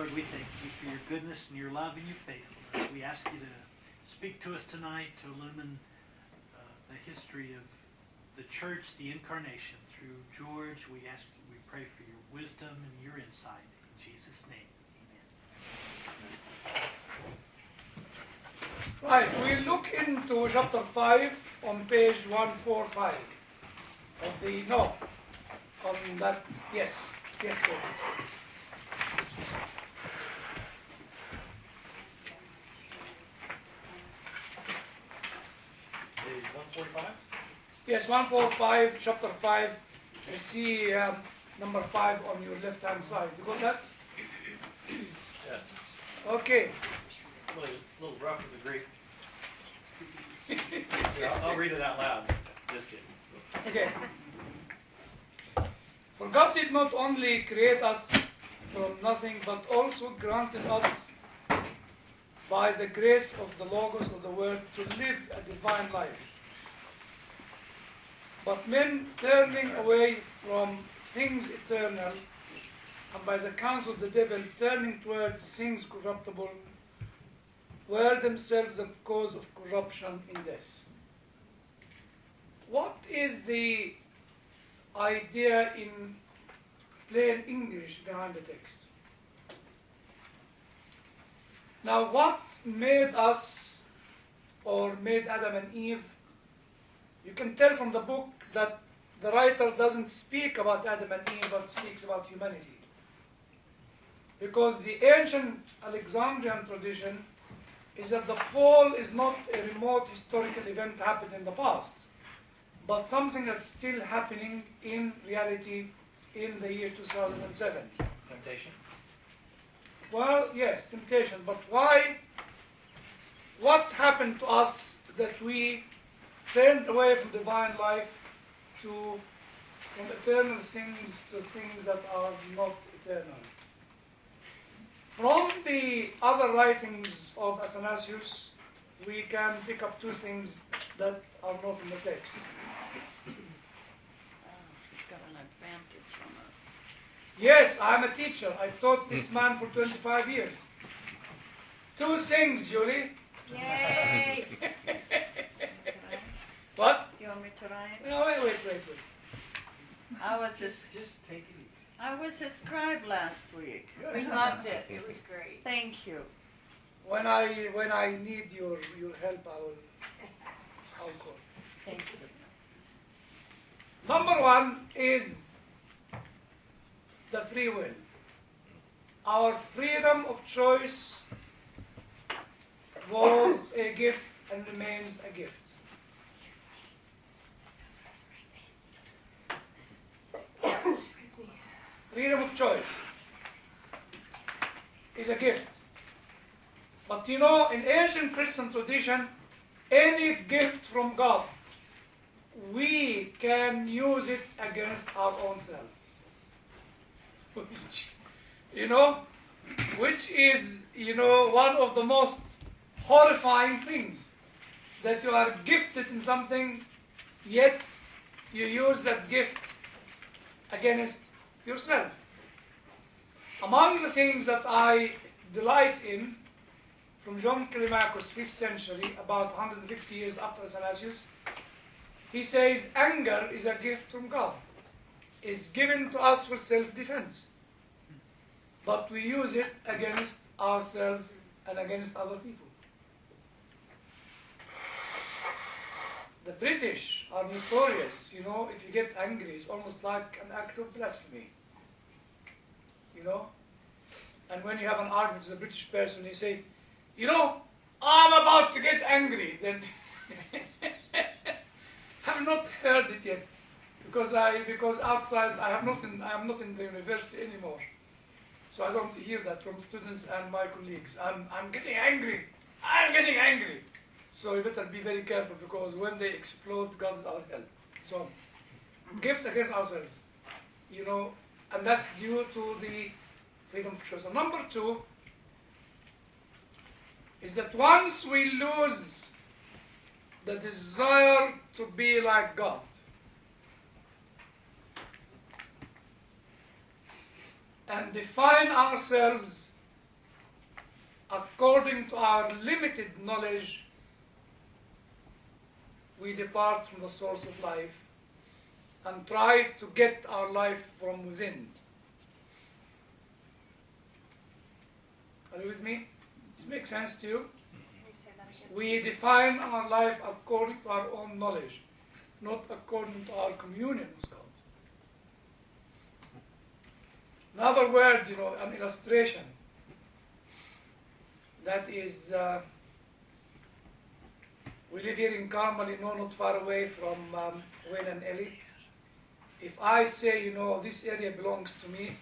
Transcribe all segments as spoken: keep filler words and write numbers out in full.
Lord, we thank you for your goodness and your love and your faithfulness. We ask you to speak to us tonight to illumine uh, the history of the church, the incarnation. Through George, we ask, we pray for your wisdom and your insight. In Jesus' name, amen. Right, we look into chapter five on page one forty-five of the, no, on that, yes, yes, sir. Page one forty-five? Yes, one forty-five, chapter five. You see um, number five on your left-hand side. You got that? Yes. Okay. A little, little rough with the Greek. Here, I'll, I'll read it out loud. Just kidding. Okay. For God did not only create us from nothing, but also granted us by the grace of the Logos of the Word to live a divine life. But men turning away from things eternal, and by the counsel of the devil turning towards things corruptible, were themselves the cause of corruption in death. What is the idea in plain English behind the text? Now, what made us, or made Adam and Eve? You can tell from the book that the writer doesn't speak about Adam and Eve, but speaks about humanity. Because the ancient Alexandrian tradition is that the fall is not a remote historical event happened in the past, but something that's still happening in reality in the year two thousand seven. Temptation? Well, yes, temptation. But why? What happened to us that we turned away from divine life to from eternal things to things that are not eternal? From the other writings of Athanasius, we can pick up two things that are not in the text. Oh, he's got an advantage on us. Yes, I'm a teacher. I taught this man for twenty-five years. Two things, Julie. Yay! What? You want me to write? No, wait, wait, wait, wait. I was his, Just, just take it easy. I was his scribe last week. We loved it. It was great. Thank you. When I when I need your your help, I will I'll call. Thank you. Number one is the free will. Our freedom of choice was a gift and remains a gift. Freedom of choice is a gift. But you know, in ancient Christian tradition, any gift from God, we can use it against our own selves. You know, which is, you know, one of the most horrifying things, that you are gifted in something, yet you use that gift against yourself. Among the things that I delight in, from John Callimachus, fifth century, about one hundred fifty years after Athanasius, he says anger is a gift from God. It's given to us for self-defense. But we use it against ourselves and against other people. The British are notorious, you know, if you get angry, it's almost like an act of blasphemy. You know? And when you have an argument with a British person, they say, you know, I'm about to get angry. Then I've not heard it yet. Because I because outside I have not in I am not in the university anymore. So I don't hear that from students and my colleagues. I'm I'm getting angry. I'm getting angry. So you better be very careful, because when they explode, God's our help. So, gift against ourselves, you know, and that's due to the freedom of choice. And number two is that once we lose the desire to be like God, and define ourselves according to our limited knowledge, we depart from the source of life and try to get our life from within. Are you with me? Does it make sense to you? Can you say that again? We define our life according to our own knowledge, not according to our communion with God. In other words, you know, an illustration that is, uh, we live here in Carmel, you know, not far away from um, Wayne and Ellie. If I say, you know, this area belongs to me,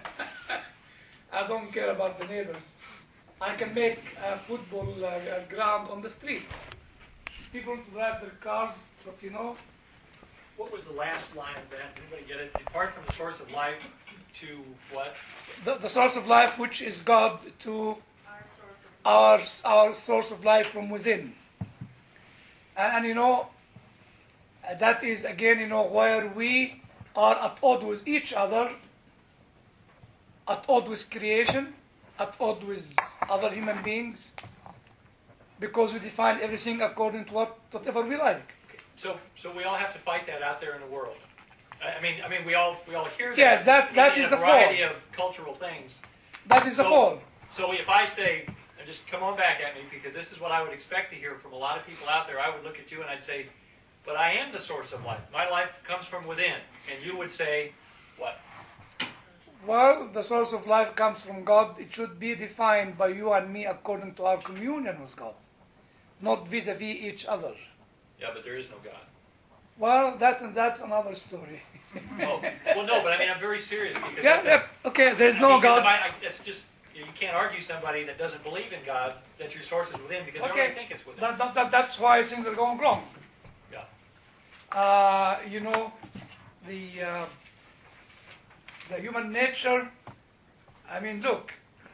I don't care about the neighbors. I can make a football uh, ground on the street. People drive their cars, but you know, What was the last line of that? Did anybody get it? Depart from the source of life to what? the, the source of life, which is God, to Our source of our our source of life from within. And, and you know, uh, that is again, you know, where we are at odds with each other, at odds with creation, at odds with other human beings, because we define everything according to what whatever we like. So, so we all have to fight that out there in the world. I I mean, I mean, we all we all hear that. Yes, that- that in is a the variety fall. of cultural things. That is the So- whole. So if I say, and just come on back at me, because this is what I would expect to hear from a lot of people out there, I would look at you and I'd say, but I am the source of life. My life comes from within. And you would say, what? Well, the source of life comes from God. It should be defined by you and me according to our communion with God, not vis-a-vis each other. Yeah, but there is no God. Well, that's that's another story. Oh, well, no, but I mean, I'm very serious because Yeah, that's a- yeah, okay, there's I no mean, 'cause God. if I, I, it's just you can't argue somebody that doesn't believe in God that your source is within because they Okay, already think it's within. that, that, that, that's why things are going wrong. Yeah. Uh, you know, the uh, the human nature. I mean, look.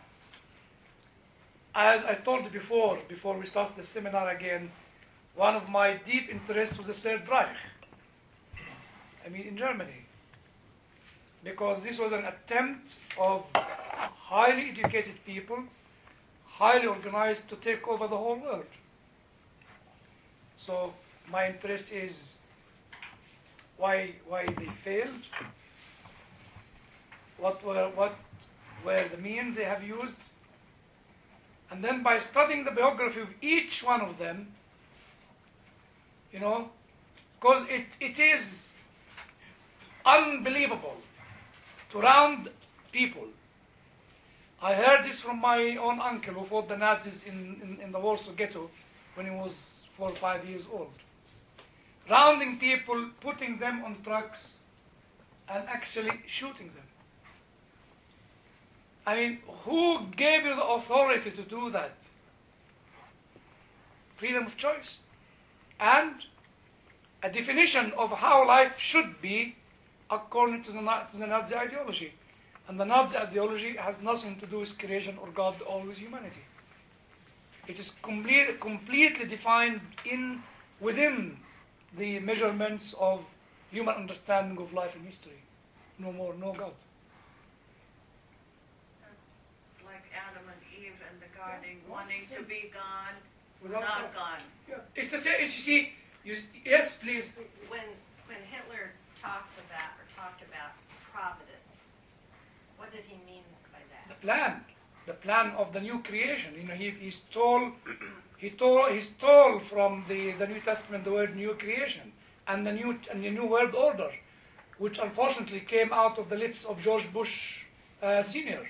As I told you before, before we started the seminar again, one of my deep interests was the Third Reich. I mean, in Germany, because this was an attempt of highly educated people, highly organized, to take over the whole world. So my interest is why why they failed, what were what were the means they have used, and then by studying the biography of each one of them, you know, because it, it is unbelievable to round people. I heard this from my own uncle who fought the Nazis in, in, in the Warsaw Ghetto when he was four or five years old. Rounding people, putting them on trucks, and actually shooting them. I mean, who gave you the authority to do that? Freedom of choice. And a definition of how life should be according to the, to the Nazi ideology. And the Nazi ideology has nothing to do with creation or God or with humanity. It is complete, completely defined in within the measurements of human understanding of life and history. No more, no God. Like Adam and Eve and the garden, wanting to be gone, Without not God. gone. Yeah. It's the same. It's, you see, you, yes, please. When when Hitler talks about or talked about providence, what did he mean by The that? plan, the plan of the new creation. You know, he, he stole, he stole, he stole from the, the New Testament the word new creation and the new and the new world order, which unfortunately came out of the lips of George Bush uh, Senior.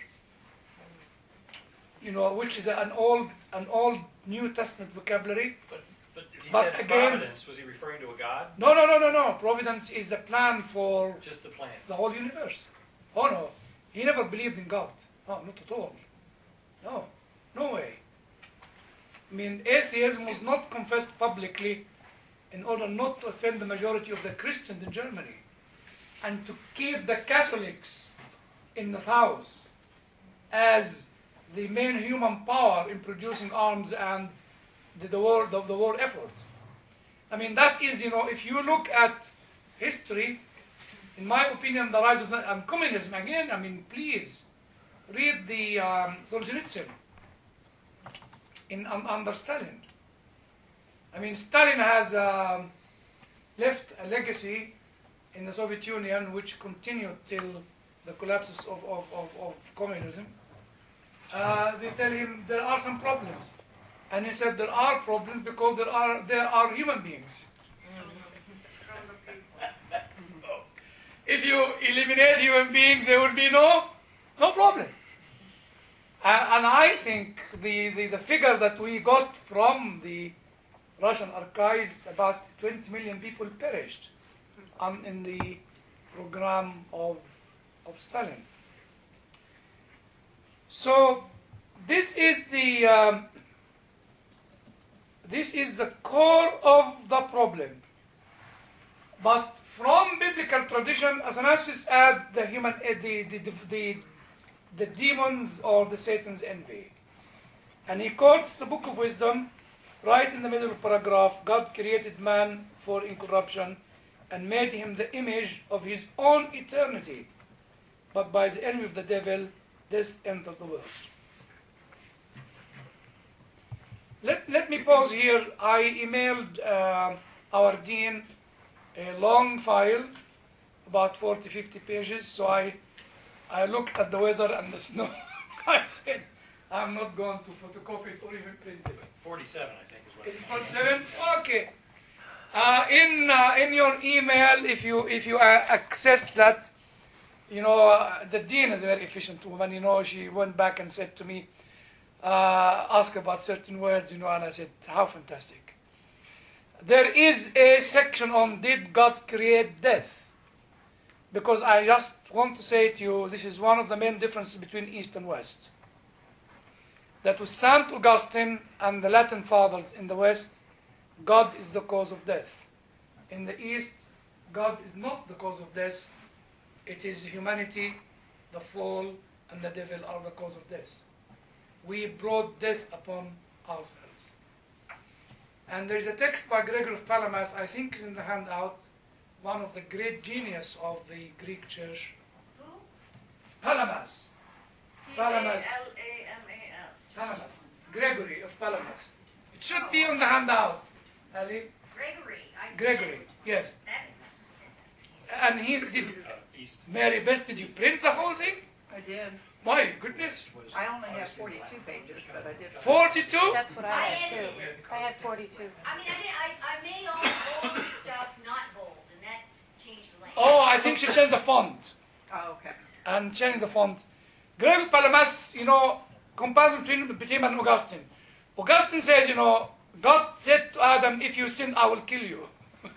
You know, which is an old an old New Testament vocabulary. But, but if he But said again- providence, was he referring to a God? No, no, no, no, no. Providence is the plan for Just the plan. the whole universe. Oh no, he never believed in God. No, not at all. No, no way. I mean, atheism was not confessed publicly in order not to offend the majority of the Christians in Germany and to keep the Catholics in the house as the main human power in producing arms and the, the war the, the war effort. I mean, that is, you know, if you look at history, in my opinion, the rise of the, um, communism, again, I mean, please, read the um, Solzhenitsyn. in un- under Stalin. I mean, Stalin has um, left a legacy in the Soviet Union which continued till the collapse of, of, of, of communism. Uh, they tell him there are some problems. And he said there are problems because there are, there are human beings. If you eliminate human beings, there will be no, no problem. Uh, and I think the, the, the figure that we got from the Russian archives, about twenty million people perished um, in the program of, of Stalin. So this is the um, this is the core of the problem. But from biblical tradition, Athanasius add the human uh, the, the, the, the the demons or the Satan's envy, and he quotes the Book of Wisdom. Right in the middle of the paragraph, God created man for incorruption and made him the image of his own eternity. But by the envy of the devil, this entered the world. Let, let me pause here. I emailed uh, our dean a long file, about forty, fifty pages, so I, I looked at the weather and the snow. I said, I'm not going to photocopy it or even print it. forty-seven, I think, is what. Is it forty-seven? Okay. Uh, in uh, in your email, if you if you uh, access that, you know uh, the dean is a very efficient woman. You know, she went back and said to me, uh, ask about certain words. You know, and I said, how fantastic. There is a section on did God create death? Because I just want to say to you, this is one of the main differences between East and West. That with Saint Augustine and the Latin fathers in the West, God is the cause of death. In the East, God is not the cause of death. It is humanity, the fall, and the devil are the cause of death. We brought death upon ourselves. And there is a text by Gregory of Palamas, I think is in the handout, one of the great genius of the Greek church. Who? Palamas. Palamas. P A L A M A S. Palamas. Gregory of Palamas. It should be on the handout, Ali. Gregory. I Gregory, yes. That, And he did. Uh, East Mary Best, did you print the whole thing? I did. My goodness. was I only have obviously forty-two pages, but I did. forty-two? That's what I had too. I had forty-two. I mean, I did, I, I made all the bold stuff not bold, and that changed the language. Oh, I think she changed the font. Oh, okay. And changing the font. Gregory Palamas, you know, comparison between between and Augustine. Augustine says, you know, God said to Adam, if you sin, I will kill you.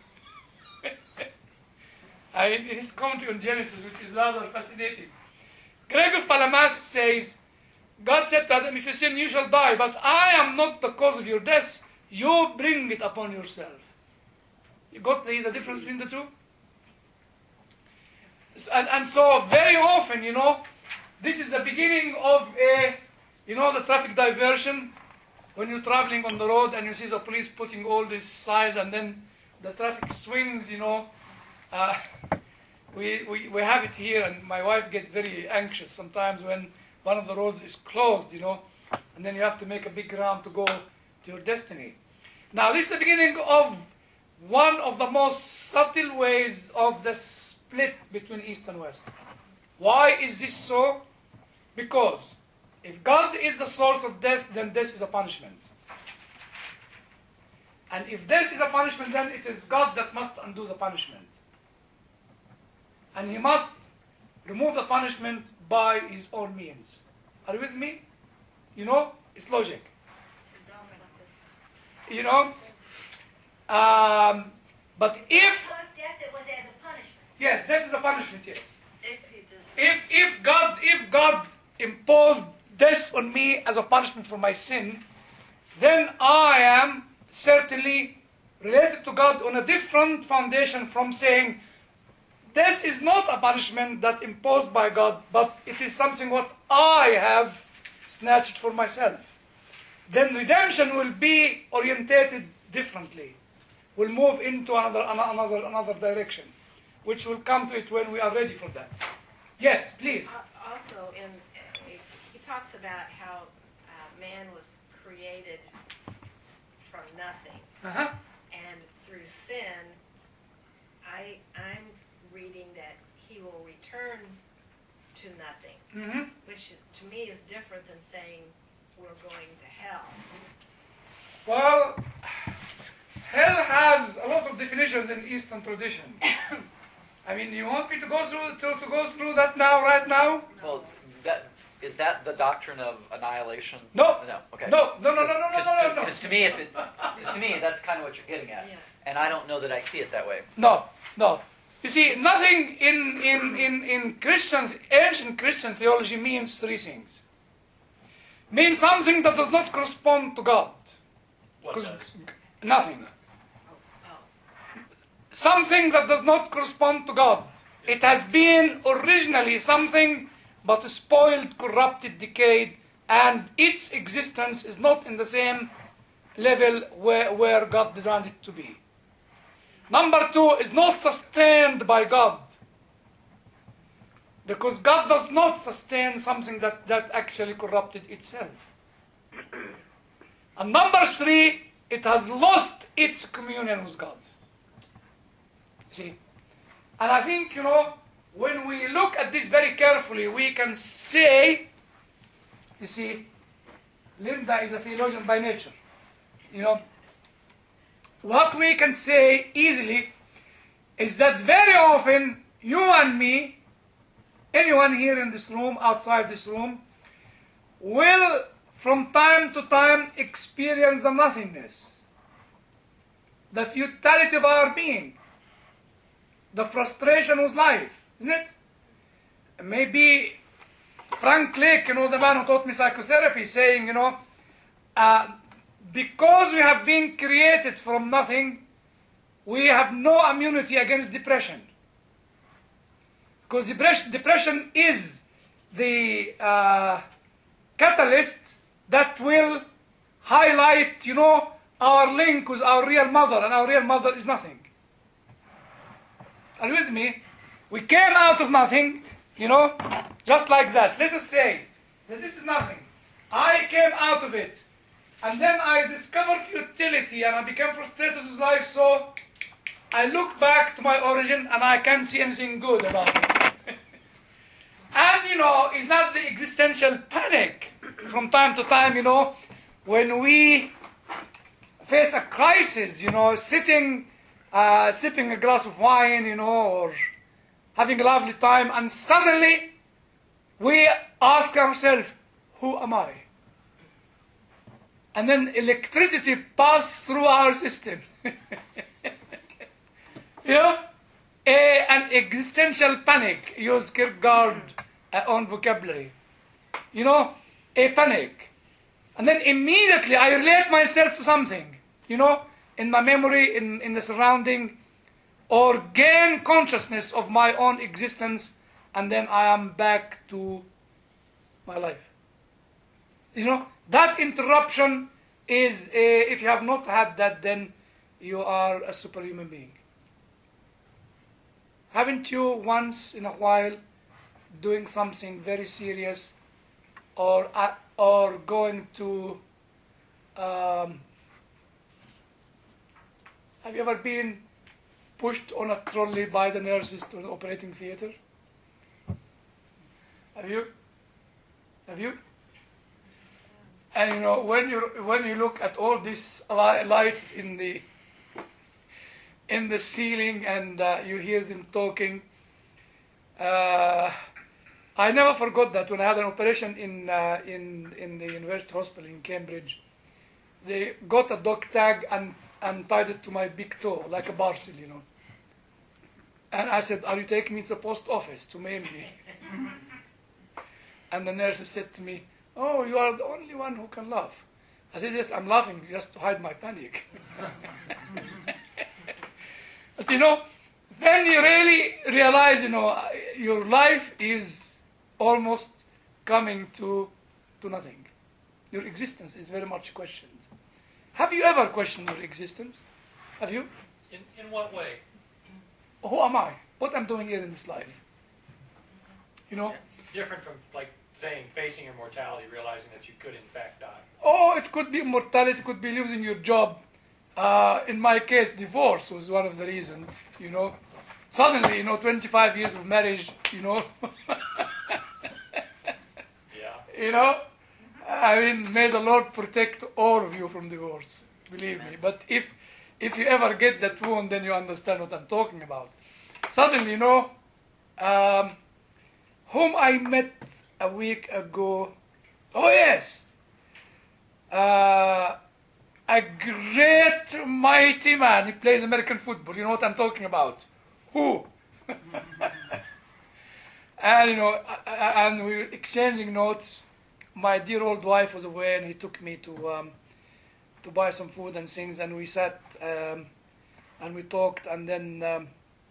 I mean, his commentary on Genesis, which is rather fascinating. Gregory Palamas says, God said to Adam, if you sin, you shall die, but I am not the cause of your death. You bring it upon yourself. You got the, the difference between the two? And, and so very often, you know, this is the beginning of a, you know, the traffic diversion. When you're traveling on the road and you see the police putting all these signs and then the traffic swings, you know. Uh, we, we, we have it here, and my wife gets very anxious sometimes when one of the roads is closed, you know, and then you have to make a big round to go to your destiny. Now, this is the beginning of one of the most subtle ways of the split between East and West. Why is this so? Because if God is the source of death, then death is a punishment. And if death is a punishment, then it is God that must undo the punishment. And he must remove the punishment by his own means. Are you with me? You know, it's logic. You know? Um, but if... Caused death, it was as a punishment. Yes, this is a punishment, yes. If he does. If, if, God, if God imposed death on me as a punishment for my sin, then I am certainly related to God on a different foundation from saying, this is not a punishment that imposed by God, but it is something what I have snatched for myself. Then redemption will be orientated differently. We'll move into another another another direction, which will come to it when we are ready for that. Yes, please. Also, in uh, he talks about how uh, man was created from nothing. Uh-huh. And through sin, I, I'm reading that he will return to nothing, Mm-hmm. which to me is different than saying we're going to hell. Well, hell has a lot of definitions in Eastern tradition. I mean, you want me to go through to, to go through that now, right now? Well, that is that the doctrine of annihilation? No. No. Okay. No, no, no, no, no, no, no, no. Because to me, if it, cause to me, that's kind of what you're getting at, Yeah. and I don't know that I see it that way. No, no. You see, nothing in, in, in, in Christian, ancient Christian theology means three things. Means something that does not correspond to God. What 'Cause does? Nothing. Oh. Something that does not correspond to God. It has been originally something, but spoiled, corrupted, decayed, and its existence is not in the same level where, where God designed it to be. Number two, is not sustained by God. Because God does not sustain something that, that actually corrupted itself. And number three, it has lost its communion with God. See? And I think, you know, when we look at this very carefully, we can say, you see, Linda is a theologian by nature. You know, what we can say easily is that very often you and me, anyone here in this room, outside this room, will from time to time experience the nothingness, the futility of our being, the frustration with life, isn't it? Maybe Frank Lake, you know, the man who taught me psychotherapy, saying, you know, uh, because we have been created from nothing, we have no immunity against depression. Because depression, depression is the uh, catalyst that will highlight, you know, our link with our real mother, and our real mother is nothing. Are you with me? We came out of nothing, you know, just like that. Let us say that this is nothing. I came out of it. And then I discovered futility and I became frustrated with life, so I look back to my origin and I can't see anything good about it. And, you know, it's not the existential panic from time to time, you know, when we face a crisis, you know, sitting, uh, sipping a glass of wine, you know, or having a lovely time, and suddenly we ask ourselves, who am I? And then electricity passes through our system. You know, a, an existential panic, use Kierkegaard uh, own vocabulary. You know, a panic. And then immediately I relate myself to something, you know, in my memory, in, in the surrounding, or gain consciousness of my own existence, and then I am back to my life. You know, that interruption is, a, if you have not had that, then you are a superhuman being. Haven't you once in a while doing something very serious, or uh, or going to, um, have you ever been pushed on a trolley by the nurses to the operating theater? Have you? Have you? And you know, when you when you look at all these li- lights in the in the ceiling, and uh, you hear them talking, uh, I never forgot that when I had an operation in uh, in in the University Hospital in Cambridge, they got a dog tag and and tied it to my big toe like a parcel, you know. And I said, "Are you taking me to the post office to maim me?" And the nurse said to me, "Oh, you are the only one who can laugh." I said, "Yes, I'm laughing just to hide my panic." But you know, then you really realize, you know, your life is almost coming to to nothing. Your existence is very much questioned. Have you ever questioned your existence? Have you? In, in what way? Who am I? What I'm doing here in this life? You know? Different from, like, saying facing your mortality, realizing that you could in fact die? Oh, it could be mortality, it could be losing your job. Uh, in my case, divorce was one of the reasons, you know. Suddenly, you know, twenty-five years of marriage, you know. Yeah. You know, I mean, may the Lord protect all of you from divorce, believe me. But if if you ever get that wound, then you understand what I'm talking about. Suddenly, you know, um, whom I met a week ago, oh yes, uh, a great mighty man. He plays American football. You know what I'm talking about? Who? And you know, I- I- and we were exchanging notes. My dear old wife was away, and he took me to um, to buy some food and things. And we sat um, and we talked. And then, um,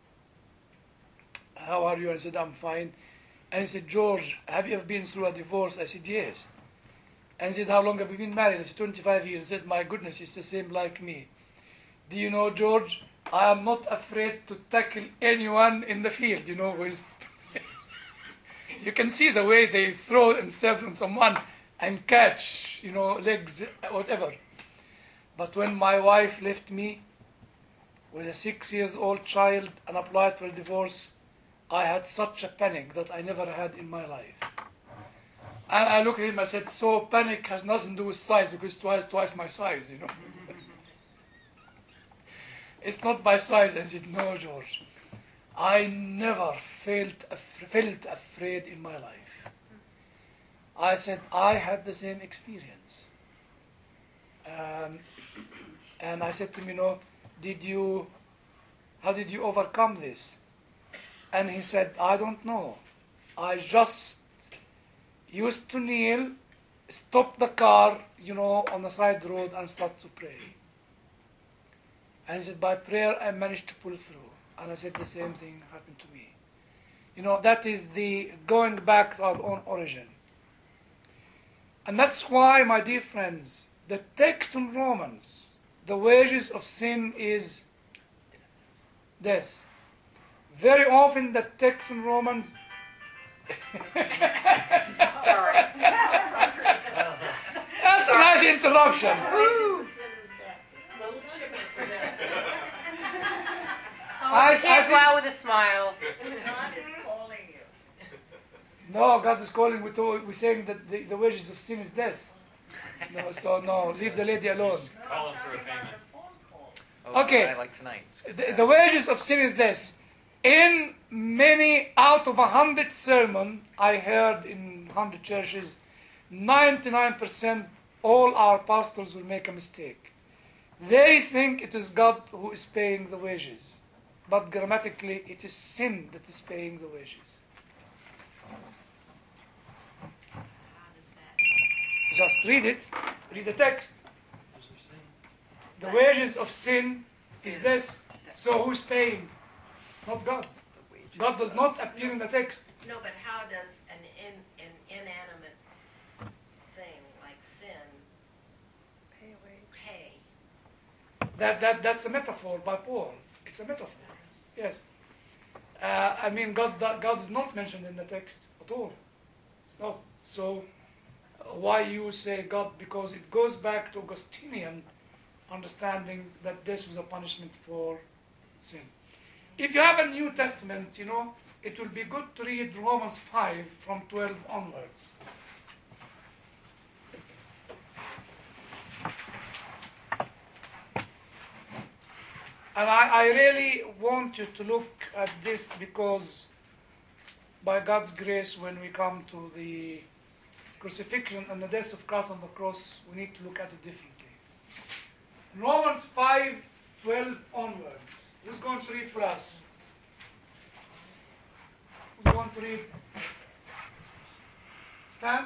how are you? I said, I'm fine. And he said, George, have you ever been through a divorce? I said, yes. And he said, how long have you been married? I said, twenty-five years. He said, my goodness, it's the same like me. Do you know, George, I am not afraid to tackle anyone in the field, you know, who is you can see the way they throw themselves on someone and catch, you know, legs, whatever. But when my wife left me with a six years old child and applied for a divorce, I had such a panic that I never had in my life. And I looked at him, I said, so panic has nothing to do with size, because twice, twice my size, you know. It's not by size. And he said, no, George, I never felt, af- felt afraid in my life. I said, I had the same experience. Um, and I said to him, you know, did you, how did you overcome this? And he said, I don't know. I just used to kneel, stop the car, you know, on the side road and start to pray. And he said, by prayer I managed to pull through. And I said, the same thing happened to me. You know, that is the going back to our own origin. And that's why, my dear friends, the text in Romans, the wages of sin is death. Very often the text in Romans That's a nice interruption. Oh, I- you can't I go out with a smile. God is calling you. No, God is calling. We're, told, we're saying that the, the wages of sin is death. No, so no, leave the lady alone. Calling for a payment. Oh, Okay. I like tonight. The, the wages of sin is this. In many out of a hundred sermon I heard in hundred churches, ninety-nine percent all our pastors will make a mistake. They think it is God who is paying the wages, but grammatically it is sin that is paying the wages. Just read it. Read the text. The wages of sin is this. So who's paying? Not God. God does not appear in the text. No, but how does an, in, an inanimate thing like sin Pay away. pay? That, that, that's a metaphor by Paul. It's a metaphor. Yes. Uh, I mean, God, God is not mentioned in the text at all. No. So, uh, why you say God? Because it goes back to Augustinian understanding that this was a punishment for sin. If you have a New Testament, you know, it will be good to read Romans five from twelve onwards. And I, I really want you to look at this because by God's grace, when we come to the crucifixion and the death of Christ on the cross, we need to look at it differently. Romans five, twelve onwards. Who's going to read for us? Who's going to read? Stan?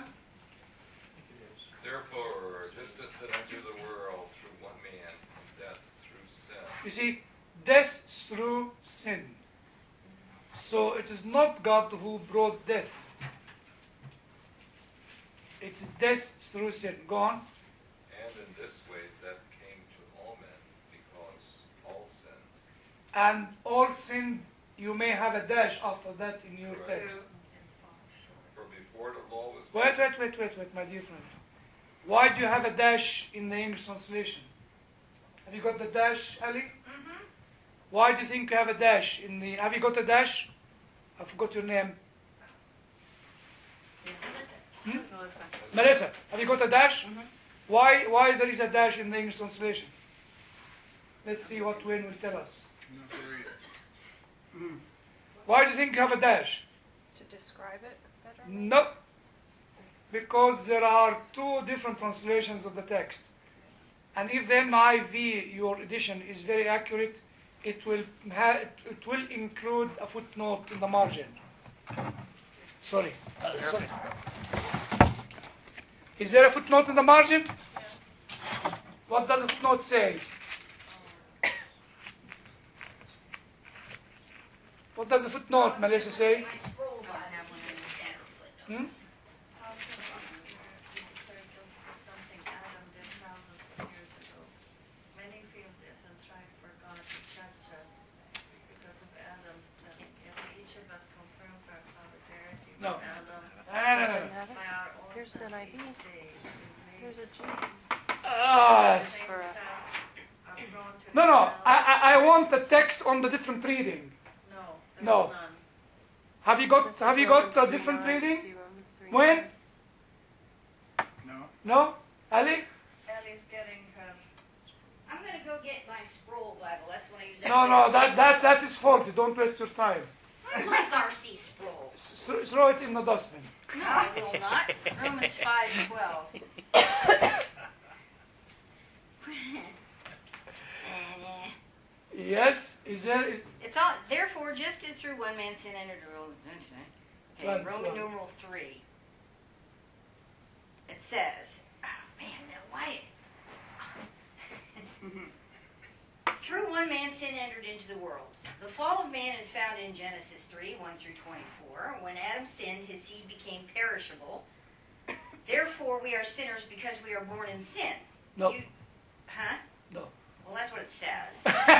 Therefore, just as it entered the world through one man, death through sin. You see, death through sin. So it is not God who brought death. It is death through sin. Go on. And in this way, death came to all men, because all sinned. And all sin, you may have a dash after that in your Correct. text. For before the law was Wait, given? wait, wait, wait, wait, my dear friend. Why do you have a dash in the English translation? Have you got the dash, Ali? Mm-hmm. Why do you think you have a dash in the? Have you got a dash? I forgot your name. Hmm? Melissa. Melissa, have you got a dash? Mhm. Why? Why there is a dash in the English translation? Let's see what Wayne will tell us. Mm. Why do you think you have a dash? To describe it better? No. Because there are two different translations of the text. And if the N I V, your edition, is very accurate, it will ha- it will include a footnote in the margin. Sorry. Uh, sorry. Is there a footnote in the margin? What does the footnote say? What does the footnote, Melissa, say? Hmm? Something Adam did thousands of years ago. Many feel this and strive for God to judge us because of Adam's sin. Yet each of us confirms our solidarity No. with Adam No, no, no, no. by our own Here's sins an I V. each day. We Here's a the G. same Ah, things for a- that are prone to no, no. rebel. I, I, I want the text on the different reading. No, there's No. none. Have you got Have you got a different reading? When? No. No? Ali? Ellie's getting her. I'm going to go get my scroll Bible. That's when I use that. No, no. That that that is faulty. Don't waste your time. I like R C scroll. S- th- throw it in the dustbin. No, I will not. Romans five twelve. Yes. Is there? Is, It's all. Therefore, just as through one man sin entered the world. Okay, Right, Roman right. numeral three. It says, oh man, now why? Through one man sin entered into the world. The fall of man is found in Genesis three, one through twenty-four. When Adam sinned, his seed became perishable. Therefore, we are sinners because we are born in sin. No. You, huh? No. Well, that's what it says.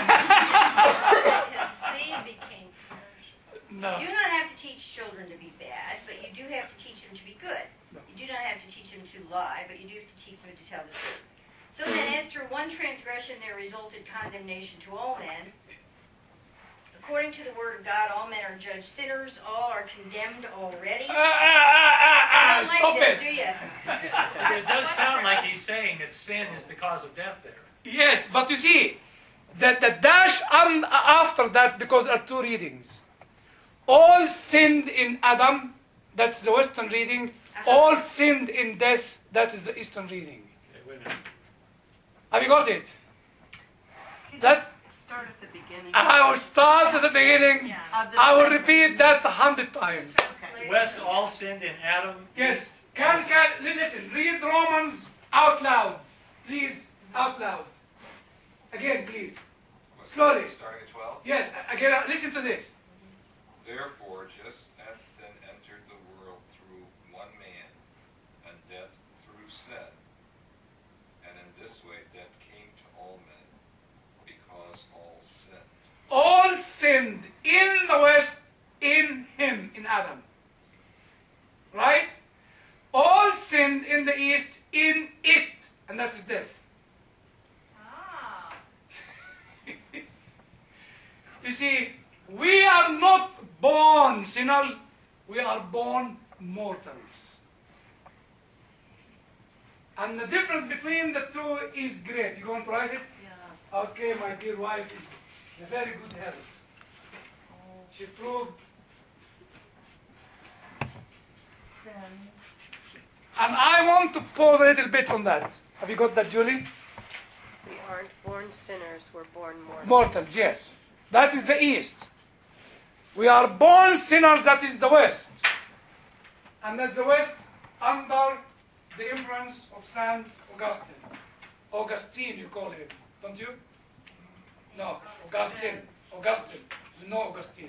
His seed became perishable. No. You do not have to teach children to be bad, but you do have to teach them to be good. No. You do not have to teach them to lie, but you do have to teach them to tell the truth. So then, as through one transgression there resulted condemnation to all men, according to the word of God, all men are judged sinners, all are condemned already. Ah, ah, ah, ah, You don't stop like this, it. do you? It does sound like he's saying that sin is the cause of death there. Yes, but you see, that the dash um, after that, because there are two readings. All sinned in Adam, that's the Western reading. All sinned in death, that is the Eastern reading. Okay, wait a minute. Have you got it? That Start at the beginning. I will start at the beginning. Of the I will sentence. repeat that a hundred times. Okay. West all sinned in Adam. Yes. East Can all can listen? Read Romans out loud, please. Out loud. Again, please. Slowly. Starting at twelve? Yes. Again. Listen to this. Therefore, just as sin entered the world through one man, and death through sin, and in this way death came to all men, because all sinned. All sinned in the West, in him, in Adam. Right? All sinned in the East, in it, and that is death. Ah. You see, we are not born sinners, we are born mortals. And the difference between the two is great. You want to write it? Yes. Okay, my dear wife is a very good health. She proved. Sin. And I want to pause a little bit on that. Have you got that, Julie? We aren't born sinners, we're born mortals. Mortals, yes. That is the East. We are born sinners, that is the West. And that's the West under the influence of Saint Augustine. Augustine, you call him, don't you? No, Augustine. Augustine. No, Augustine.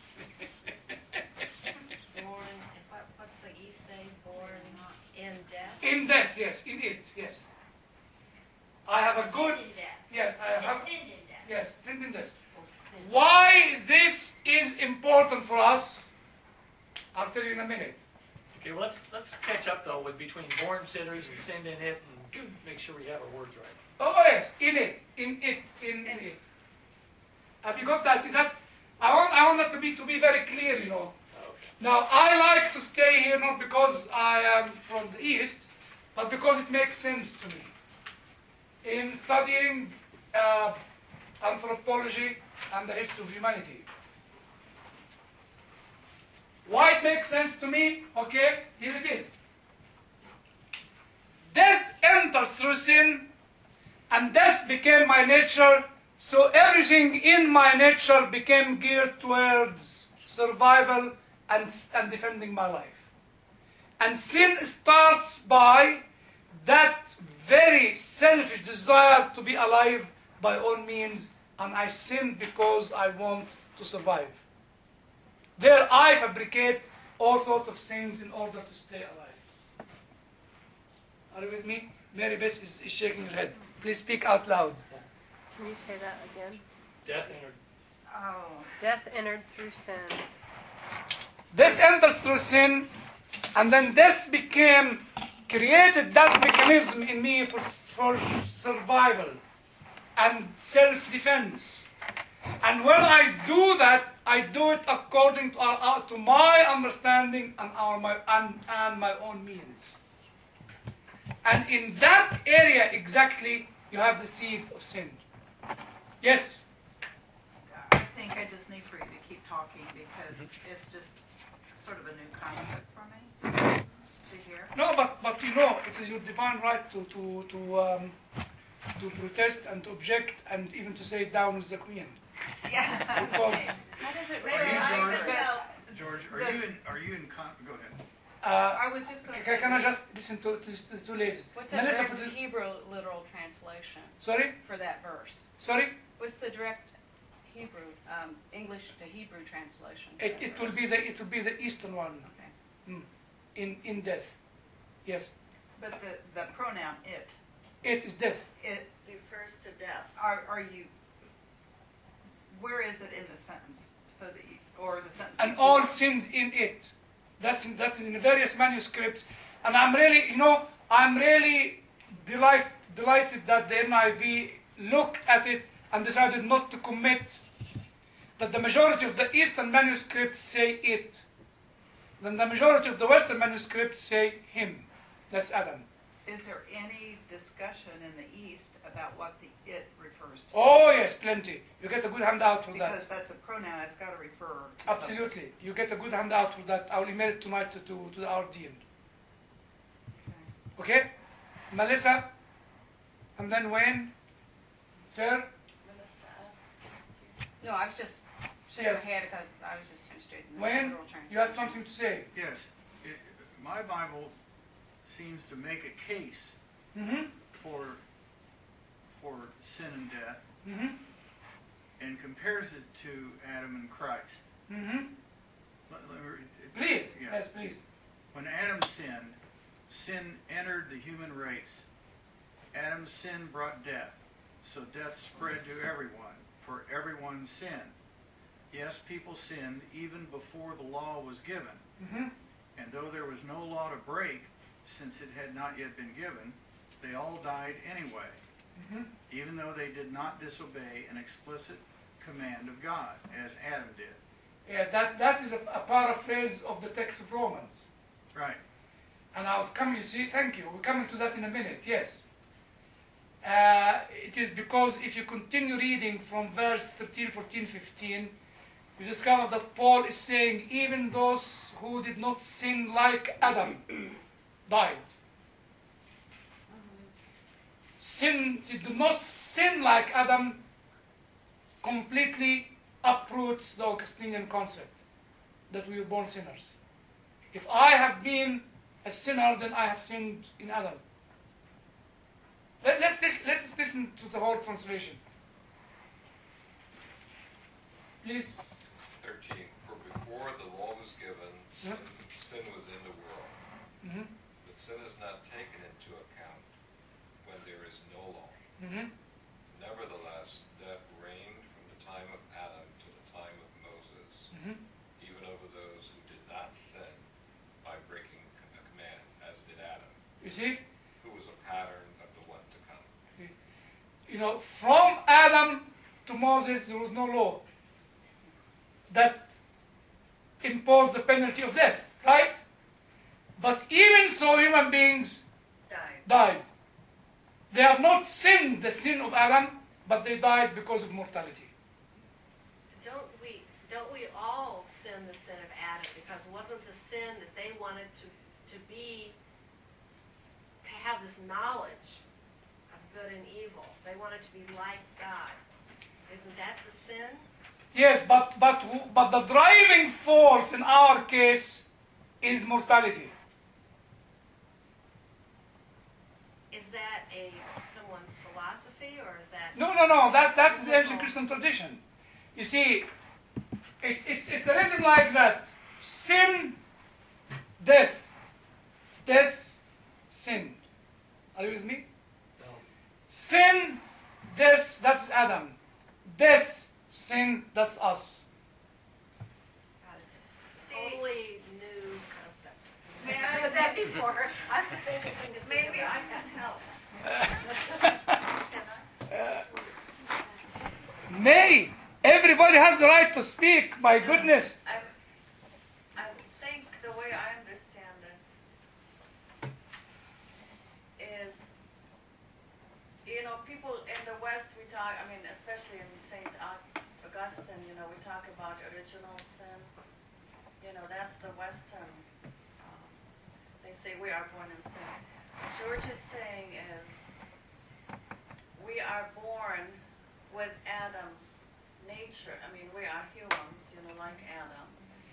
Born, what, what's the East say? Born in death? In death, yes. In it, yes. I have a good... Sinned in death. Yes, I It have... said sinned in death. Yes, sinned in death. Or sin? Why this is important for us, I'll tell you in a minute. Okay, well, let's let's catch up though with between born sinners and sinned in it, and make sure we have our words right. Oh yes, in it, in it, in, in it. Have you got that? Is that? I want I want that to be to be very clear, you know. Okay. Now I like to stay here not because I am from the East, but because it makes sense to me. In studying uh, anthropology and the history of humanity. Why it makes sense to me? Okay, here it is. Death entered through sin, and death became my nature, so everything in my nature became geared towards survival and, and defending my life. And sin starts by that very selfish desire to be alive by all means, and I sin because I want to survive. There I fabricate all sorts of things in order to stay alive. Are you with me? Mary Beth is, is shaking her head. Please speak out loud. Can you say that again? Death entered. Oh. Death entered through sin. Death enters through sin, and then death became, created that mechanism in me for, for survival and self-defense. And when I do that, I do it according to, our, to my understanding and, our, my, and, and my own means. And in that area exactly, you have the seed of sin. Yes? I think I just need for you to keep talking because it's just sort of a new concept for me to hear. No, but, but you know, it is your divine right to, to, to, um, to protest and to object and even to say down with the Queen. Yeah. Because How does it Are really you work? George? George, are The- you in? Are you in? Con- go ahead. uh, I was just going to can, can I just listen to, to, to two ladies? What's the Melissa, direct put it- Hebrew literal translation sorry? for that verse? Sorry? What's the direct Hebrew, um, English to Hebrew translation? for It, that it will verse? be the it will be the Eastern one. Okay. Mm. In in death. Yes. But the, the pronoun it, It is death. it, refers to death. are, are you, where is it in the sentence? So that you, or the sentence And before? all sinned in it. That's in, that's in various manuscripts. And I'm really, you know, I'm really delight, delighted that the N I V looked at it and decided not to commit. That the majority of the Eastern manuscripts say it. Then the majority of the Western manuscripts say him. That's Adam. Is there any discussion in the East about what the it refers to? Oh yes, plenty. You get a good handout for Because that. that's a pronoun, it's got to refer to something. Absolutely. You get a good handout for that. I'll email it tonight to, to, to our dean. Okay? Melissa? And then Wayne? Sir? No, I was just shaking Yes. my head because I was just interested in the Wayne? literal translation. You had something to say? Yes, it, my Bible seems to make a case Mm-hmm. for for sin and death, Mm-hmm. and compares it to Adam and Christ. Mm-hmm. Let- let me read it. Please. Yeah. Yes, please. When Adam sinned, sin entered the human race. Adam's sin brought death, so death spread to everyone, for everyone sinned. Yes, people sinned even before the law was given, Mm-hmm. and though there was no law to break, since it had not yet been given, they all died anyway, Mm-hmm. even though they did not disobey an explicit command of God, as Adam did. Yeah, that, that is a, a paraphrase of the text of Romans. Right. And I was coming, you see, thank you. We're coming to that in a minute, yes. Uh, it is because if you continue reading from verse thirteen, fourteen, fifteen, you discover that Paul is saying even those who did not sin like Adam died. Sin, did not sin like Adam completely uproots the Augustinian concept that we were born sinners. If I have been a sinner, then I have sinned in Adam. Let, let's, let's, let's listen to the whole translation. Please. thirteen. For before the law was given, sin, Yep. sin was in the world. Mm-hmm. But sin is not taken into account when there is no law. Mm-hmm. Nevertheless, death reigned from the time of Adam to the time of Moses, Mm-hmm. even over those who did not sin by breaking see? Who was a pattern of the one to come. You know, from Adam to Moses, there was no law that imposed the penalty of death, right? But even so, human beings Died. died. They have not sinned the sin of Adam, but they died because of mortality. Don't we, don't we all sin the sin of Adam? Because wasn't the sin that they wanted to, to be, to have this knowledge of good and evil? They wanted to be like God. Isn't that the sin? Yes, but, but, but the driving force in our case is mortality. Is that a someone's philosophy, or is that... No, no, no, that, that's the ancient Christian tradition. You see, it, it's, it's a reason like that. Sin, death. Death, sin. Are you with me? No. Sin, death, that's Adam. Death, sin, that's us. God, it's a totally new concept. May I I- heard that before. I've been thinking to think Maybe about I that. can help. May, everybody has the right to speak, my goodness. I, I think the way I understand it is, you know, people in the West, we talk, I mean, especially in Saint Augustine, you know, we talk about original sin. You know, that's the Western, um, they say we are born in sin. What George is saying is, we are born with Adam's nature. I mean, we are humans, you know, like Adam.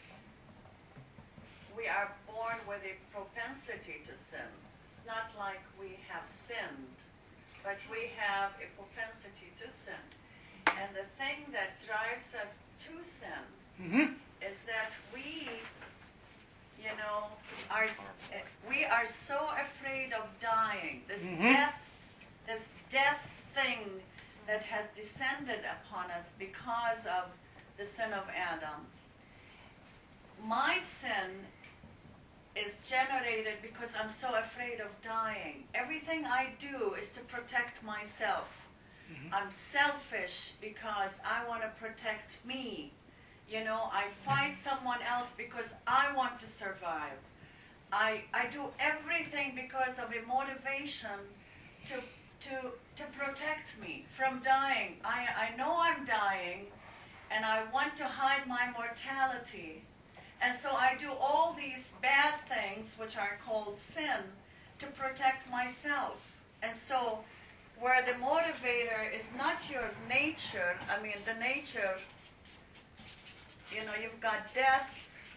We are born with a propensity to sin. It's not like we have sinned, but we have a propensity to sin. And the thing that drives us to sin Mm-hmm. is that we, you know, are we are so afraid of dying. This Mhm. death, this death thing that has descended upon us because of the sin of Adam. My sin is generated because I'm so afraid of dying. Everything I do is to protect myself. Mhm. I'm selfish because I want to protect me. You know, I fight someone else because I want to survive. I, I do everything because of a motivation to, to, to protect me from dying. I, I know I'm dying, and I want to hide my mortality. And so I do all these bad things, which are called sin, to protect myself. And so where the motivator is not your nature, I mean, the nature, you know, you've got death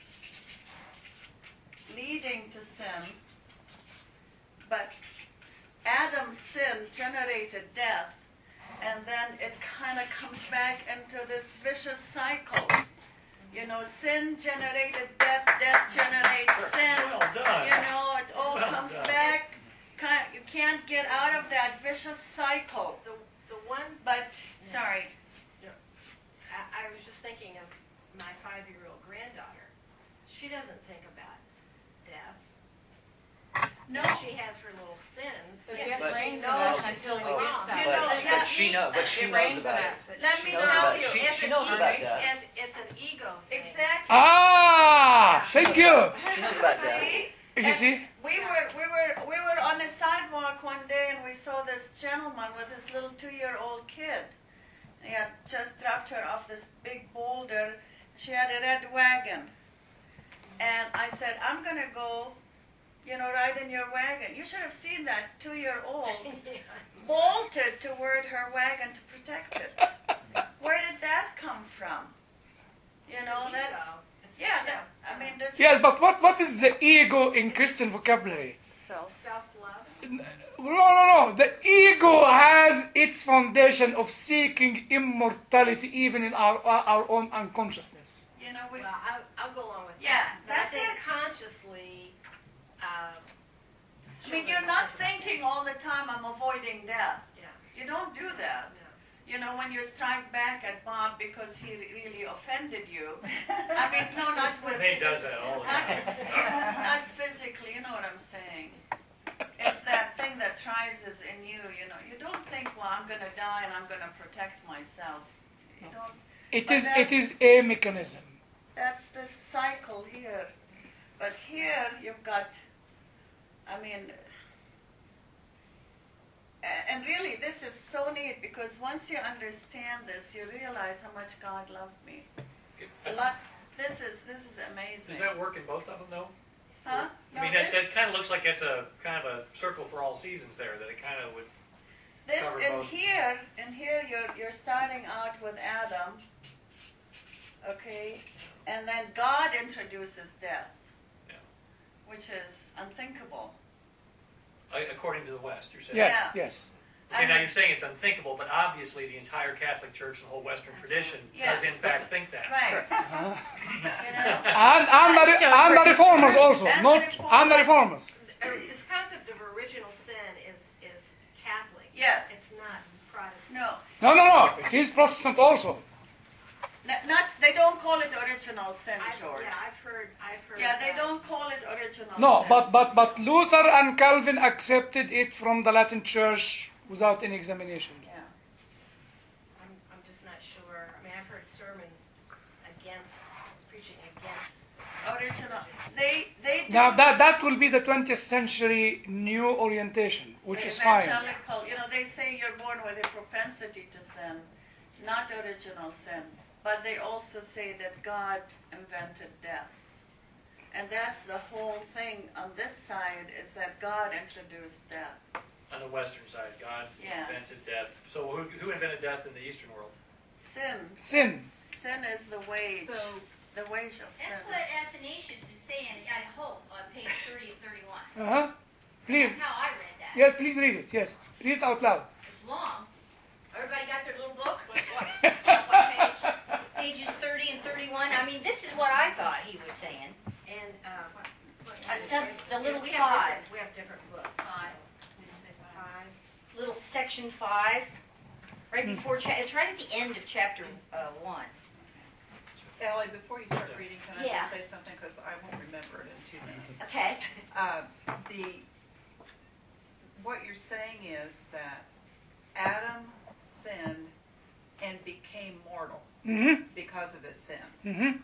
leading to sin, but Adam's sin generated death, and then it kind of comes back into this vicious cycle. You know, sin generated death, death generates sin. Well done. You know, it all Well comes done. back. Kind you can't get out of that vicious cycle. The, the one, But, sorry. I, I was just thinking of my five-year-old granddaughter. She doesn't think about death. No. She has her little sins. But yet it she rains knows about it she's until doing it gets wrong. that You way. know, but, yeah, but she me- knows. But she It knows rains about about it. it. Let She me knows tell about it. you, She, it's she an knows about ego- that. And it's an ego thing. Exactly. Ah, thank you. She knows about that. See? You And see? We were we were we were on a sidewalk one day, and we saw this gentleman with his little two-year-old kid. He had just dropped her off this big boulder. She had a red wagon, and I said, "I'm gonna go, you know, ride in your wagon." You should have seen that two-year-old bolted toward her wagon to protect it. Where did that come from? You know, that's yeah. That, I mean, this. Yes, but what, what is the ego in Christian vocabulary? Self. Self-love. No, no, no. The ego has its foundation of seeking immortality even in our, our, our own unconsciousness. You know, we. Well, I'll, I'll go along with Yeah, that. But I that's think it. consciously, uh, I mean, you're not thinking all the time, I'm avoiding death. Yeah. You don't do that. No. You know, when you strike back at Bob because he really offended you. I mean, no, not with. He does that all the Not, time. not physically, you know what I'm saying. It's, thing that tries is in you. You know, you don't think, well, I'm going to die and I'm going to protect myself. You don't. It But is that- it is a mechanism. That's the cycle here. But here you've got, I mean, a- and really this is so neat because once you understand this, you realize how much God loved me. A lot. This is this is amazing. Does that work in both of them, though? Huh? I mean, No, that, this- that kind of looks like it's a kind of a circle for all seasons there. That it kind of would. This cover in both. here, in here, you're you're starting out with Adam, okay, and then God introduces death, Yeah. which is unthinkable. Uh, according to the West, you're saying. Yes, Yeah. yes. Okay, I now mean- you're saying it's unthinkable, but obviously the entire Catholic Church and the whole Western tradition Yes. does in fact think that. Right. Uh, You know. and and the, re- and the reformers also, And the not reformers. and the reformers. Uh, This concept of original sin is, is Catholic. Yes. It's not Protestant. No, No, no, no. It is Protestant also. N- not they don't call it original sin, I've, George. yeah, I've heard, I've heard Yeah, they that. don't call it original No, sin. but but but Luther and Calvin accepted it from the Latin Church without any examination. Yeah. I'm, I'm just not sure. I mean, I've heard sermons against, preaching against. Original. They they do. Now that that will be the twentieth century new orientation, which the is fine. evangelical, you know, they say you're born with a propensity to sin, not original sin. But they also say that God invented death. And that's the whole thing on this side is that God introduced death. On the Western side, God Yeah. invented death. So who, who invented death in the Eastern world? Sin. Sin. Sin is the wage. So the wage of sin. that's what Athanasius is saying, I hope, on page thirty of thirty-one. Uh huh. Please. That's how I read that. Yes, please read it. Yes, read it out loud. It's long. Everybody got their little book? What, what, what page? Pages thirty and thirty-one. I mean, this is what I thought he was saying. And, uh, what, what Uh, some- the little we have five. different- We have different books. Five. Five. Little section five, right before, cha- it's right at the end of chapter uh, one. Ellie, before you start reading, can I Yeah. just say something? Because I won't remember it in two minutes. Okay. Uh, the, what you're saying is that Adam sinned and became mortal Mm-hmm. because of his sin. Mm-hmm.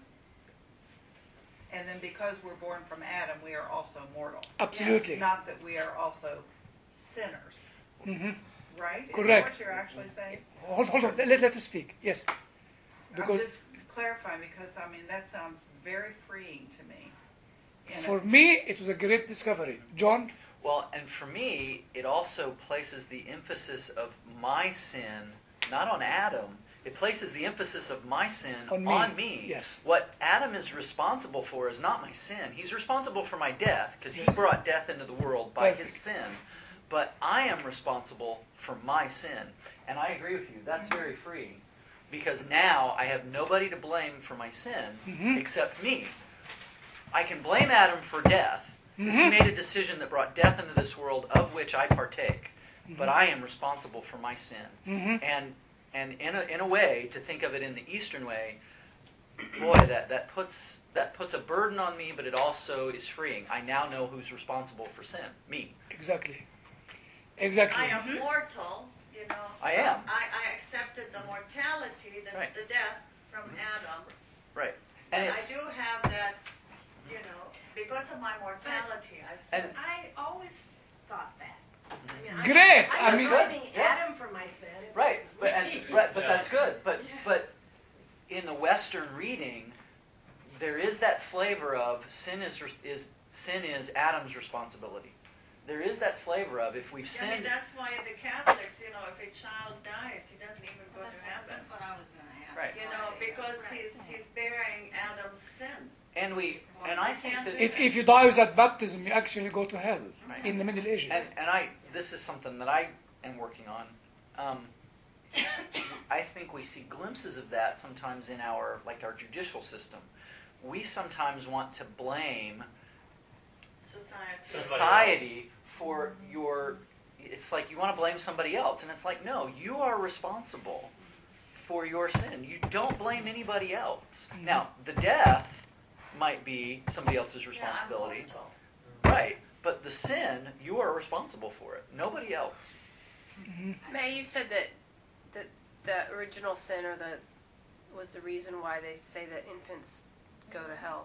And then because we're born from Adam, we are also mortal. Absolutely. Not that we are also sinners, Mm-hmm. right? Is that Correct. what you're actually saying? Hold, hold on. Let, let us speak. Yes. Because I'm just clarifying because, I mean, that sounds very freeing to me. And for it- me, it was a great discovery. John? Well, and for me, it also places the emphasis of my sin not on Adam. It places the emphasis of my sin On on me. me. Yes. What Adam is responsible for is not my sin. He's responsible for my death because Yes. he brought death into the world by Perfect. his sin. But I am responsible for my sin. And I agree with you. That's very freeing. Because now I have nobody to blame for my sin Mhm. except me. I can blame Adam for death because he Mhm. made a decision that brought death into this world of which I partake. But Mhm. I am responsible for my sin. Mm-hmm. And and in a, in a way, to think of it in the Eastern way, boy, that, that puts that puts a burden on me, but it also is freeing. I now know who's responsible for sin. Me. Exactly. Exactly. I am mortal, you know. I am. I, I accepted the mortality, the, Right. the death from Mhm. Adam. Right. And And I it's do have that, you know, because of my mortality, I and sin. I always thought that. I mean, I'm- Great. I'm I not mean- blaming Yeah. Adam for my sin. It right. was But me. and right, but Yeah. that's good. But but in the Western reading, there is that flavor of sin is res- is sin is Adam's responsibility. There is that flavor of if we've I mean, sinned. that's why the Catholics, you know, if a child dies, he doesn't even go That's to what, heaven. that's what I was going to ask. Right. You know, because Right. he's he's bearing Adam's sin. And we and I think that If, if you die without baptism, you actually go to hell Right. in the Middle Ages. And, and I, this is something that I am working on. Um, I think we see glimpses of that sometimes in our, like our judicial system. We sometimes want to blame Society. society for your. It's like you want to blame somebody else, and it's like no, you are responsible for your sin. You don't blame anybody else. Now, the death might be somebody else's responsibility. Yeah, I'm mortal. Right. But the sin, you are responsible for it. Nobody else. Mhm. May, you said that that the original sin or the was the reason why they say that infants go to hell.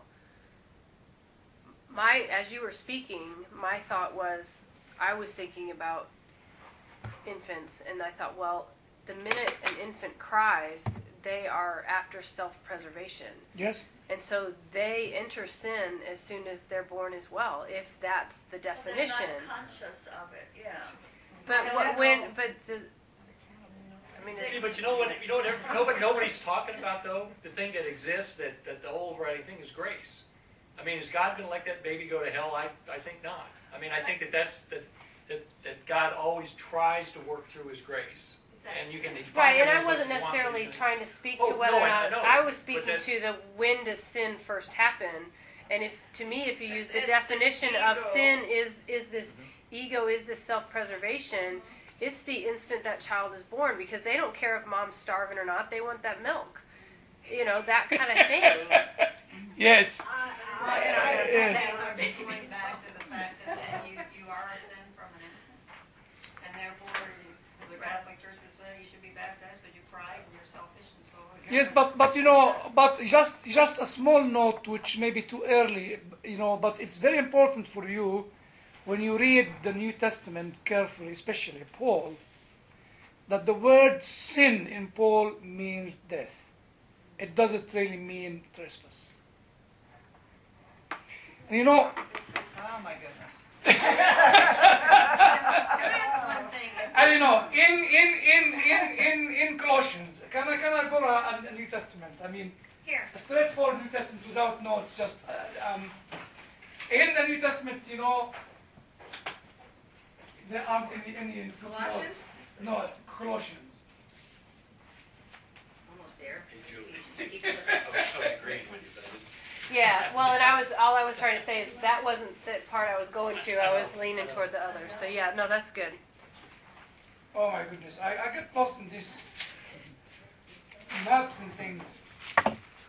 My, as you were speaking, my thought was, I was thinking about infants, and I thought, well, the minute an infant cries, they are after self-preservation. Yes. And so they enter sin as soon as they're born as well, if that's the Well, definition. they're not conscious of it, yeah. But They what, don't when, know. but the, I mean, it's, See, but you know what? You know what? every- Nobody, nobody's talking about though. The thing that exists, that, that the whole overriding thing is grace. I mean, is God going to let that baby go to hell? I, I think not. I mean, I think that that's that, that that God always tries to work through His grace, and you can define right, and it I as much wasn't as you want, necessarily but it's trying to speak Oh, to whether no, or I- I not. know, I was but speaking that's- to the when does sin first happen, and if to me, if you use the It's definition ego. of sin is is this ego, is this self-preservation, it's the instant that child is born, because they don't care if mom's starving or not. They want that milk, you know, that kind of thing. Yes. I, I, I, Yes. Are you going back to the fact that then you, you are a sin from an infant? And therefore, you, the Catholic Church would say you should be baptized because you cried and you're selfish and so on. Yes, but but you know, but just just a small note, which may be too early, you know, but it's very important for you when you read the New Testament carefully, especially Paul, that the word sin in Paul means death. It doesn't really mean trespass. And you know, Oh my goodness. and you know, in in in in in, in Colossians, can I can I borrow a, a New Testament? I mean, Here. a straightforward New Testament without notes. Just uh, um, in the New Testament, you know, there aren't any any footnotes. Colossians? No, Colossians. Almost there. Hey, Julie. Keep I looking. was, I was agreeing with you, but I didn't. Yeah, well, and I was all I was trying to say is that wasn't the part I was going to. I was leaning toward the other. So yeah, no, that's good. Oh my goodness, I, I get lost in this maps and things. I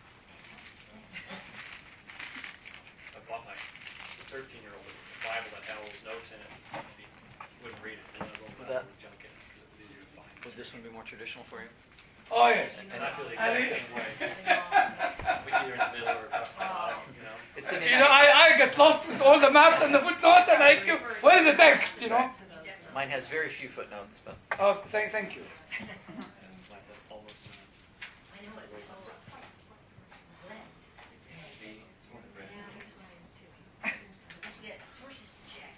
bought my thirteen-year-old a Bible that had all those notes in it, and he wouldn't read it, and I wrote Would that that- junk in it because it was easier to find. Would this one be more traditional for you? Oh yes. And I feel the I exact mean- same way. We either in the middle or across the bottom, you know. It's in You know, I, I get lost with all the maps and the footnotes, and I go, where is the text? You know. Mine has very few footnotes, but Oh, thank thank you. And like that almost, uh, I know it. be- Get sources to check.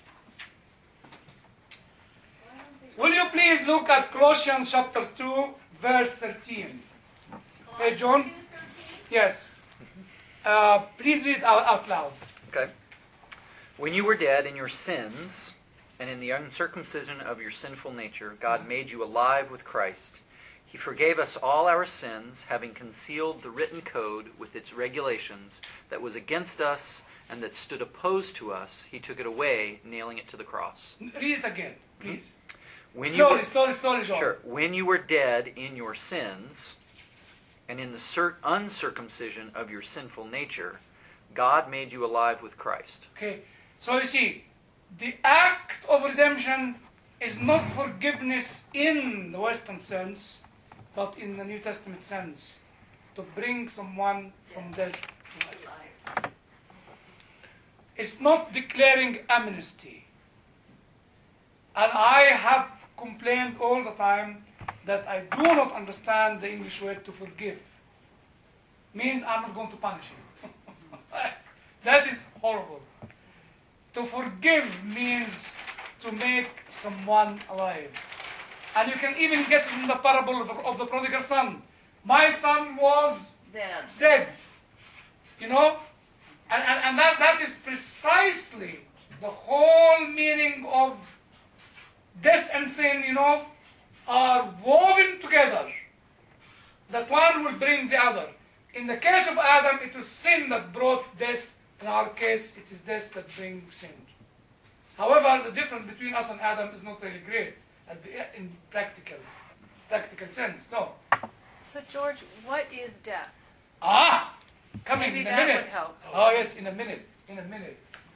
Will you please look at Colossians chapter two, verse thirteen? Hey, John. Yes. Uh, please read out, out loud. okay. When you were dead in your sins and in the uncircumcision of your sinful nature, God made you alive with Christ. He forgave us all our sins, having concealed the written code with its regulations that was against us and that stood opposed to us. He took it away, nailing it to the cross. Read it again, please. When you Slowly, were, slowly, slowly, John. sure. When you were dead in your sins and in the cir- uncircumcision of your sinful nature, God made you alive with Christ. Okay, so you see, the act of redemption is not forgiveness in the Western sense, but in the New Testament sense, to bring someone from death to life. It's not declaring amnesty. And I have complained all the time that I do not understand the English word to forgive. Means I'm not going to punish you. That is horrible. To forgive means to make someone alive. And you can even get it from the parable of the, of the prodigal son. My son was Dead. dead. You know? And, and, and that, that is precisely the whole meaning of death and sin, you know, are woven together. That one will bring the other. In the case of Adam, it was sin that brought death. In our case, it is death that brings sin. However, the difference between us and Adam is not really great at the, in practical, practical sense. No. So George, what is death? Ah, coming Maybe in a that minute. would help. Oh yes, in a minute. In a minute.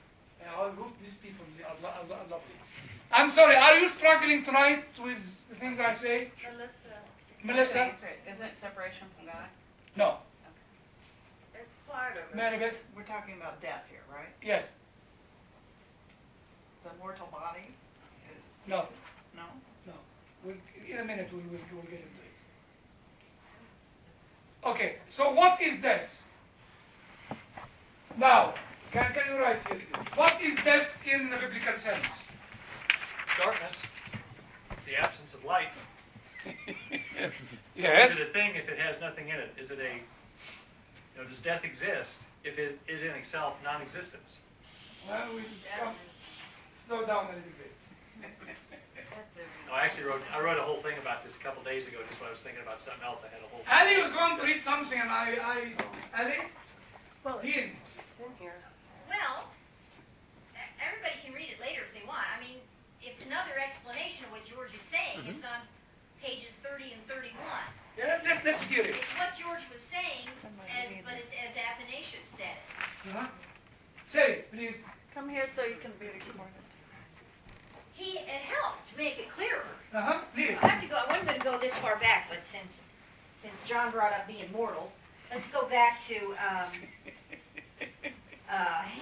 Yeah, I hope these people are, lo- are, lo- are lovely. I'm sorry, are you struggling tonight with the things I say? Melissa, Melissa? That's right. Isn't it separation from God? No. it's part of it. Mary Beth? We're talking about death here, right? Yes. The mortal body? Is, No. no? No. We'll, in a minute we will we'll get into it. Okay, so what is this? Now, can, can you write here? What is this in the biblical sense? Darkness. It's the absence of light. Yes. So is it a thing if it has nothing in it? Is it a, you know, does death exist if it is in itself non-existence? Well, we'll come, slow down a little bit. Oh, I actually wrote, I wrote a whole thing about this a couple days ago just when I was thinking about something else. I had a whole thing. Ali was going to read something and I, I Ali? Well, Here. it's in here. Well, e- everybody can read it later if they want. I mean, it's another explanation of what George is saying. Mhm. It's on pages thirty and thirty-one. Yeah, let's, let's, let's hear it. It's what George was saying, as but it's as Athanasius said it. Uh-huh. Say it, please. Come here so you can be recorded. He it helped to make it clearer. Uh-huh, please. I have to go. I wasn't going to go this far back, but since since John brought up being mortal, let's go back to um, uh,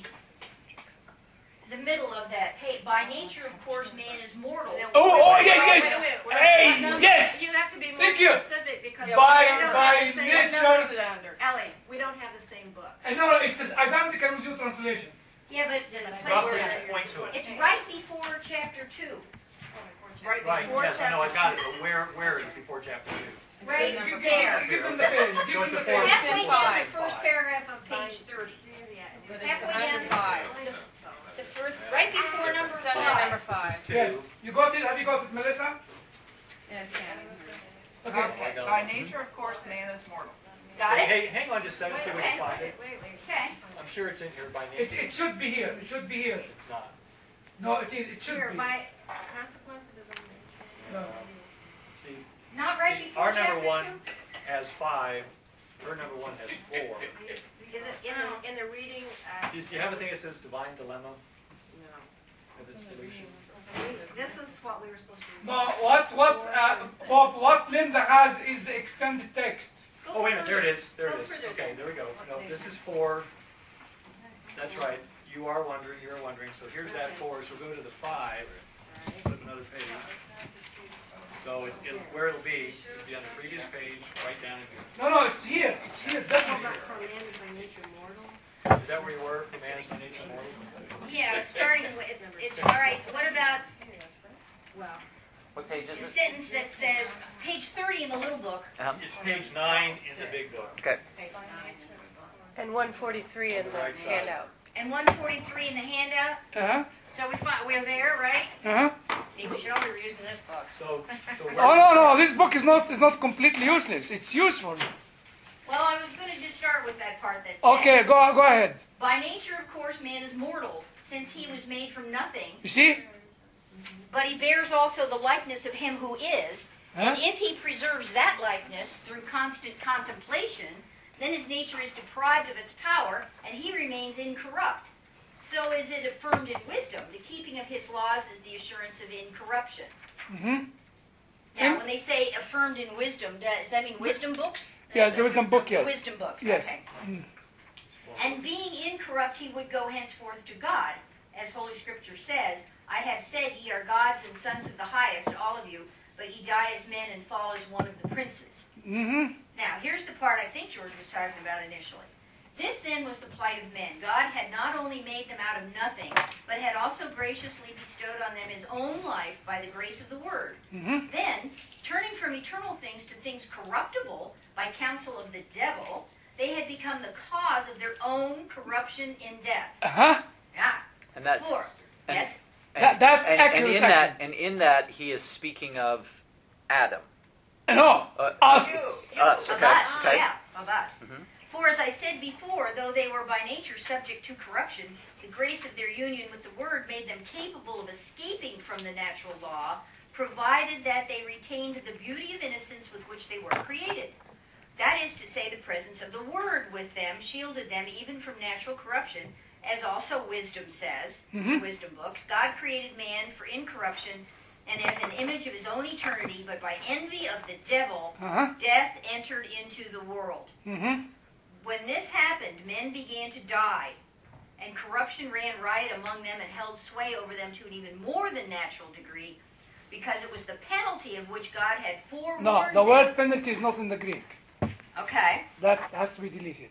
the middle of that. Hey, by nature, of course, man is mortal. Oh, oh, yeah, Wait, yes. wait, wait, wait. Hey, No, yes. You have to be more Thank you. specific because By- we don't by have the same nature- numbers it under. Ellie, we don't have the same book. And no, no, it says identical with your translation. Yeah, but the Roughly place just point to it. it's right before chapter two. Right Right, before yes, I know, I chapter got it, two. but where, where is before chapter two? Right Give there. Give them the page. Give So them the it's before- page. Halfway down Five. the first Five. paragraph of page thirty. But it's Halfway under down five. the, the first, right before number It's under number five. five. Two. Yes. You got it? Have you got it, Melissa? Yes, Annie. Okay. Okay. By nature, of course, man is mortal. Got it? Hey, hang on just a second, so we Okay. can find it. Okay. I'm sure it's in here by It, nature. it should be here. It should be here. It's not. No, it is. It should Here, be. by consequences of the nature. No. See, Not right see, before our chapter number one two? has five, her number one has four. Is it in the, in the reading, uh, Do you have a thing that says divine dilemma No. as its solution? this is what we were supposed to read. No, what what uh, Bob, what Linda has is the extended text. Go Oh, wait a minute, there it further. is, there Go it is. further Okay, then. there we go. No, this is four. That's right. You are wondering, you're wondering. So here's that four. So go to the five. Flip another page. So it, it'll, where it'll be, it'll be on the previous page, right down in here. No, no, it's here. It's here. Definitely. For man is by nature mortal. Is that where you were? For man is by nature mortal? Yeah, starting with, it's, it's, all right, what about Well, What page is the it? sentence that says, page thirty in the little book, Um, It's page nine in the big book. okay. And one forty-three in the Right side. handout. and one forty-three in the handout, Uh-huh. so we find, we're there, right? Uh-huh. See, we should only be using this book. So, so where? Oh no, no, this book is not is not completely useless. It's useful. Well, I was gonna just start with that part that says, Okay, go go ahead. by nature, of course, man is mortal, since he was made from nothing, You see? but he bears also the likeness of him who is, Huh? and if he preserves that likeness through constant contemplation, then his nature is deprived of its power, and he remains incorrupt. So is it affirmed in wisdom. The keeping of his laws is the assurance of incorruption. Mm-hmm. Now, And- when they say affirmed in wisdom, does that mean wisdom books? Yes, the wisdom book, yes. Wisdom books, Yes. okay. Mm. And being incorrupt, he would go henceforth to God. As Holy Scripture says, I have said ye are gods and sons of the highest, all of you, but ye die as men and fall as one of the princes. Mm-hmm. Now, here's the part I think George was talking about initially. This then was the plight of men. God had not only made them out of nothing, but had also graciously bestowed on them his own life by the grace of the word. Mm-hmm. Then, turning from eternal things to things corruptible by counsel of the devil, they had become the cause of their own corruption in death. Uh-huh. Yeah. And that's Four. and, Yes? and, That- that's and, accurate, And in that, accurate. and in that, he is speaking of Adam. No, Uh, us. Us. Of Okay. us. Okay. Yeah, of us. Mhm. For as I said before, though they were by nature subject to corruption, the grace of their union with the Word made them capable of escaping from the natural law, provided that they retained the beauty of innocence with which they were created. That is to say, the presence of the Word with them shielded them even from natural corruption, as also wisdom says, Mhm. wisdom books, God created man for incorruption and as an image of his own eternity, but by envy of the devil, Uh-huh. death entered into the world. Mm-hmm. When this happened, men began to die, and corruption ran riot among them and held sway over them to an even more than natural degree, because it was the penalty of which God had forewarned No, the them. word penalty is not in the Greek. Okay. That has to be deleted.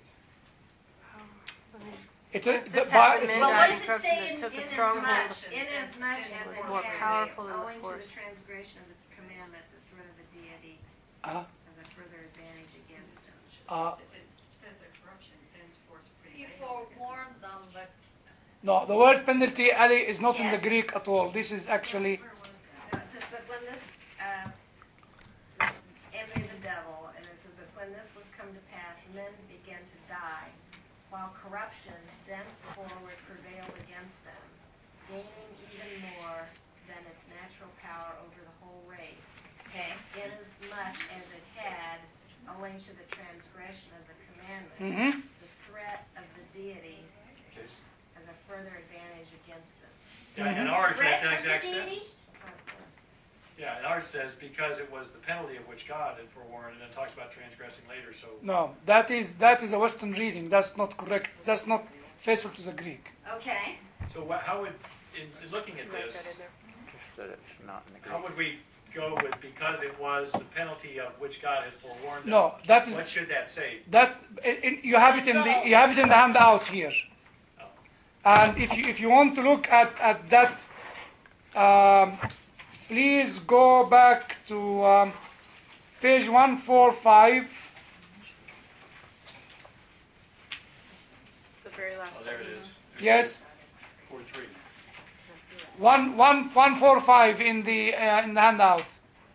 It's a, Since the, this by, happened, it's, men Well, what died does in it corruption say that in- took in a as stronghold. much- Inasmuch It as was it more had powerful than the owing to force. the transgression of its commandment, the threat of the deity uh, has a further advantage against them. uh, It says that corruption thenceforth He prevails. forewarned them, but no, the word penalty, Ali, is not in the Yes. Greek at all. This is actually, No, it says, but when this, uh, envy of the devil, and it says, but when this was come to pass, men began to die, while corruption thenceforward prevailed against them, gaining even more than its natural power over the whole race, Okay. inasmuch as it had, owing to the transgression of the commandment, mm-hmm. the threat of the deity Okay. as a further advantage against them. Yeah, and ours Threat that of the exact deity? sentence. Yeah, and ours says because it was the penalty of which God had forewarned, and then talks about transgressing later. So No, that is that is a Western reading. That's not correct. That's not faithful to the Greek. Okay. So wha- how would, in, in looking at Write this, that in there. Just that it's not in the how Greek. would we go with because it was the penalty of which God had forewarned them? No, that is What should that say? that. In, in- you have it in the you have it in the handout here. And if you if you want to look at at that, um, please go back to um, page one forty-five. The very last. Oh, there it is. Yes, Four three. one one one four five in the uh, in the handout.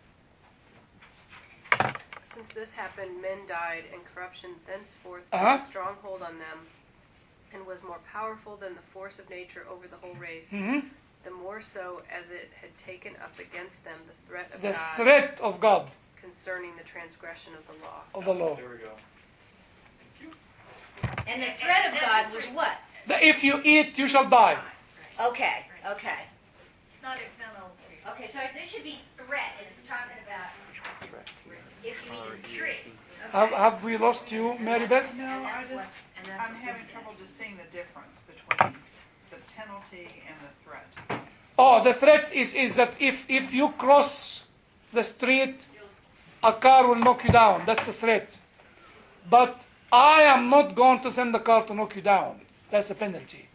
Since this happened, men died, and corruption thenceforth Uh-huh. took a stronghold on them, and was more powerful than the force of nature over the whole race. Mm-hmm. The more so as it had taken up against them the threat of The God threat of God concerning the transgression of the law. of the law. There we go. And the threat of God was what? That if you eat, you shall die. Okay. Okay. It's not a penalty. Okay. So this should be threat, and it's talking about if you eat the tree. Have, have we lost you, Mary Beth? No, And I that's just, what- and that's I'm what having this trouble said. just seeing the difference between the penalty and the threat. Oh, the threat is, is that if, if you cross the street, a car will knock you down. That's the threat. But I am not going to send the car to knock you down. That's a penalty.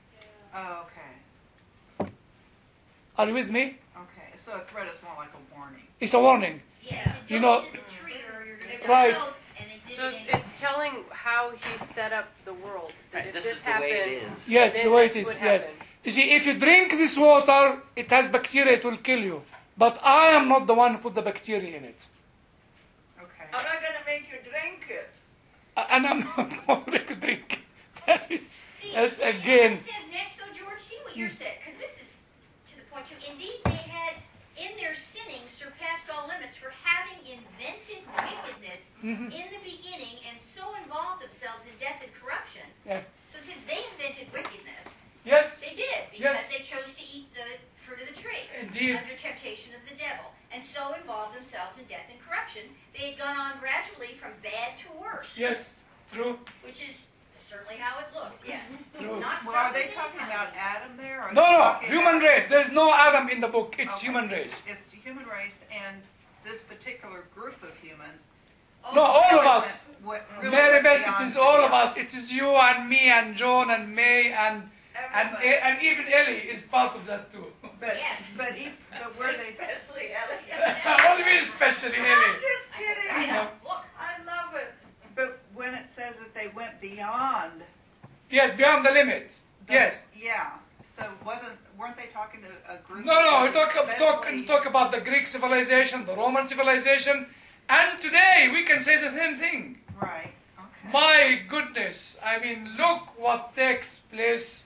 Oh, okay. Are you with me? Okay. So a threat is more like a warning. It's a warning. Yeah. If You don't know- eat the tree, or you're gonna Right. die. And it So didn't it's, it's telling how he set up the world. That Right, if this this is the happened, way it is. Yes, then the way this it is. would Yes. happen. You see, if you drink this water, it has bacteria. It will kill you. But I am not the one who put the bacteria in it. Okay. I'm not going to make you drink it. Uh, And I'm not going to make you drink. That is, See, that's and again. It says next, though, George, see what you're saying, because this is to the point too. Indeed, they had in their sinning surpassed all limits for having invented wickedness Mhm. in the beginning and so involved themselves in death and corruption. Yeah. So it says they invented wickedness. Yes, They did because Yes. they chose to eat the fruit of the tree indeed. under temptation of the devil, and so involved themselves in death and corruption. They had gone on gradually from bad to worse, Yes, true. which is certainly how it looked. Yes. True. Not Well, are starting they in talking the about Adam there? Or are No, they no, talking human about- race. There's no Adam in the book. It's Okay. human race. It's the human race and this particular group of humans. No, all of really us. went- what really Mary went Beth, it beyond is the all of devil. us. It is you and me and John and May and and Everybody. and even Ellie is part of that too. But, Yes. but, e- but where they, Especially Ellie. What do you mean, especially I'm Ellie? just kidding. I know. Look, I love it. but when it says that they went beyond, Yes, beyond the limit. the- Yes. Yeah. So wasn't, weren't they talking to a group? No, no. We of talk talk especially- talk about the Greek civilization, the Roman civilization, and today we can say the same thing. Right. Okay. My goodness, I mean, look what takes place.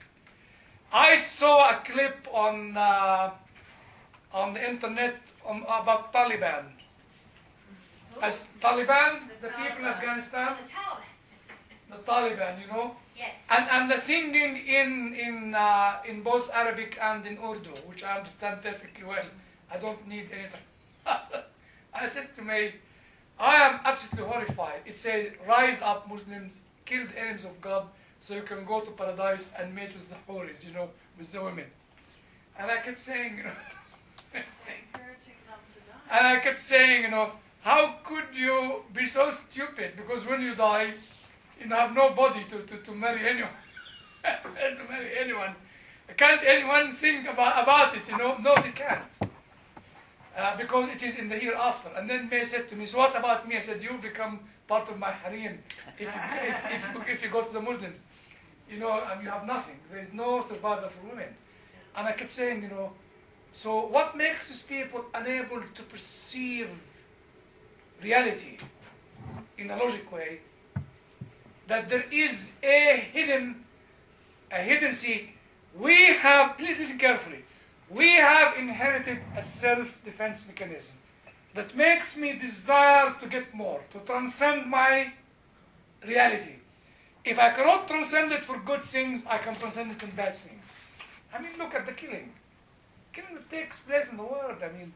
I saw a clip on uh, on the internet um, about Taliban. As Taliban, the people in on Afghanistan. the Taliban. the Taliban, you know. Yes. And and the singing in in uh, in both Arabic and in Urdu, which I understand perfectly well. I don't need any. I said to me, I am absolutely horrified. It says, "Rise up, Muslims, kill the enemies of God, so you can go to paradise and mate with the houris, you know, with the women." And I kept saying, you know, Encouraging them to die. and I kept saying, you know, how could you be so stupid? Because when you die, you have no body to, to, to marry anyone. to marry anyone. Can't anyone think about, about it, you know? No, they can't. Uh, because it is in the hereafter. And then May said to me, so what about me? I said, you become part of my harem if you, if, if, you, if you go to the Muslims. You know, and you have nothing. There is no survival for women. And I kept saying, you know, so what makes these people unable to perceive reality in a logic way? That there is a hidden, a hidden seat. We have, please listen carefully, we have inherited a self-defense mechanism that makes me desire to get more, to transcend my reality. If I cannot transcend it for good things, I can transcend it in bad things. I mean, look at the killing. Killing that takes place in the world. I mean,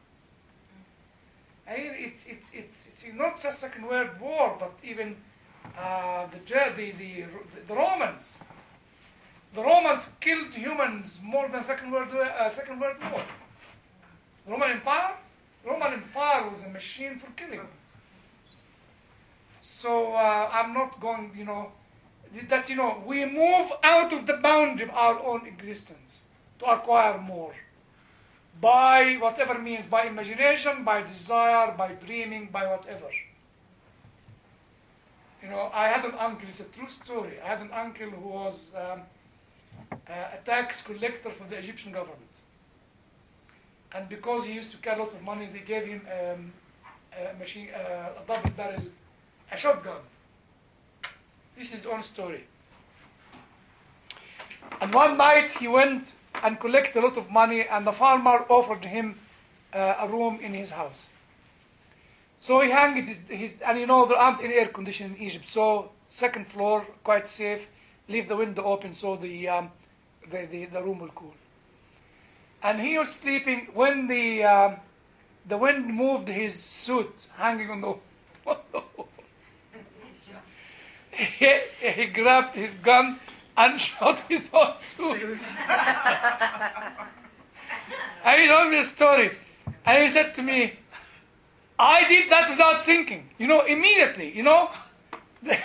I mean it's, it's, it's, it's not just Second World War, but even uh, the, the, the, the Romans. The Romans killed humans more than Second World, uh, Second World War. The Roman Empire? The Roman Empire was a machine for killing. So uh, I'm not going, you know, that, you know, we move out of the boundary of our own existence to acquire more. By whatever means, by imagination, by desire, by dreaming, by whatever. You know, I had an uncle, it's a true story. I had an uncle who was um, a tax collector for the Egyptian government. And because he used to carry a lot of money, they gave him um, a machine, uh, a double barrel, a shotgun. This is his own story. And one night he went and collected a lot of money, and the farmer offered him uh, a room in his house. So he hung his, his, and you know there aren't any air conditioning in Egypt, so second floor, quite safe, leave the window open so the, um, the, the, the room will cool. And he was sleeping when the, um, the wind moved his suit hanging on the wall. he, he grabbed his gun and shot his own suit. And he told me a story. And he said to me, I did that without thinking. You know, immediately, you know. The,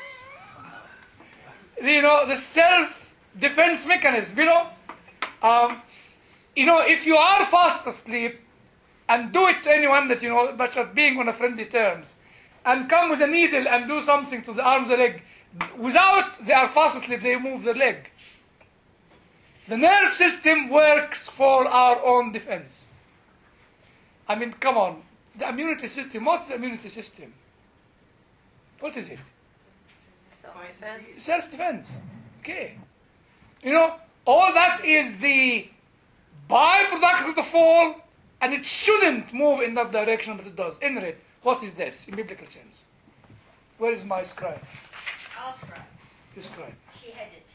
you know, the self-defense mechanism, you know. Um, you know, if you are fast asleep, and do it to anyone that you know, but just being on a friendly terms, and come with a needle and do something to the arm, the leg, without they are fast asleep, they move the leg. The nerve system works for our own defense. I mean, come on. The immunity system, what's the immunity system? What is it? Self-defense. Self-defense. Okay. You know, all that is the byproduct of the fall, and it shouldn't move in that direction, but it does. Inrit, what is this in biblical sense? Where is my scribe? I'll scribe. Your scribe. She had it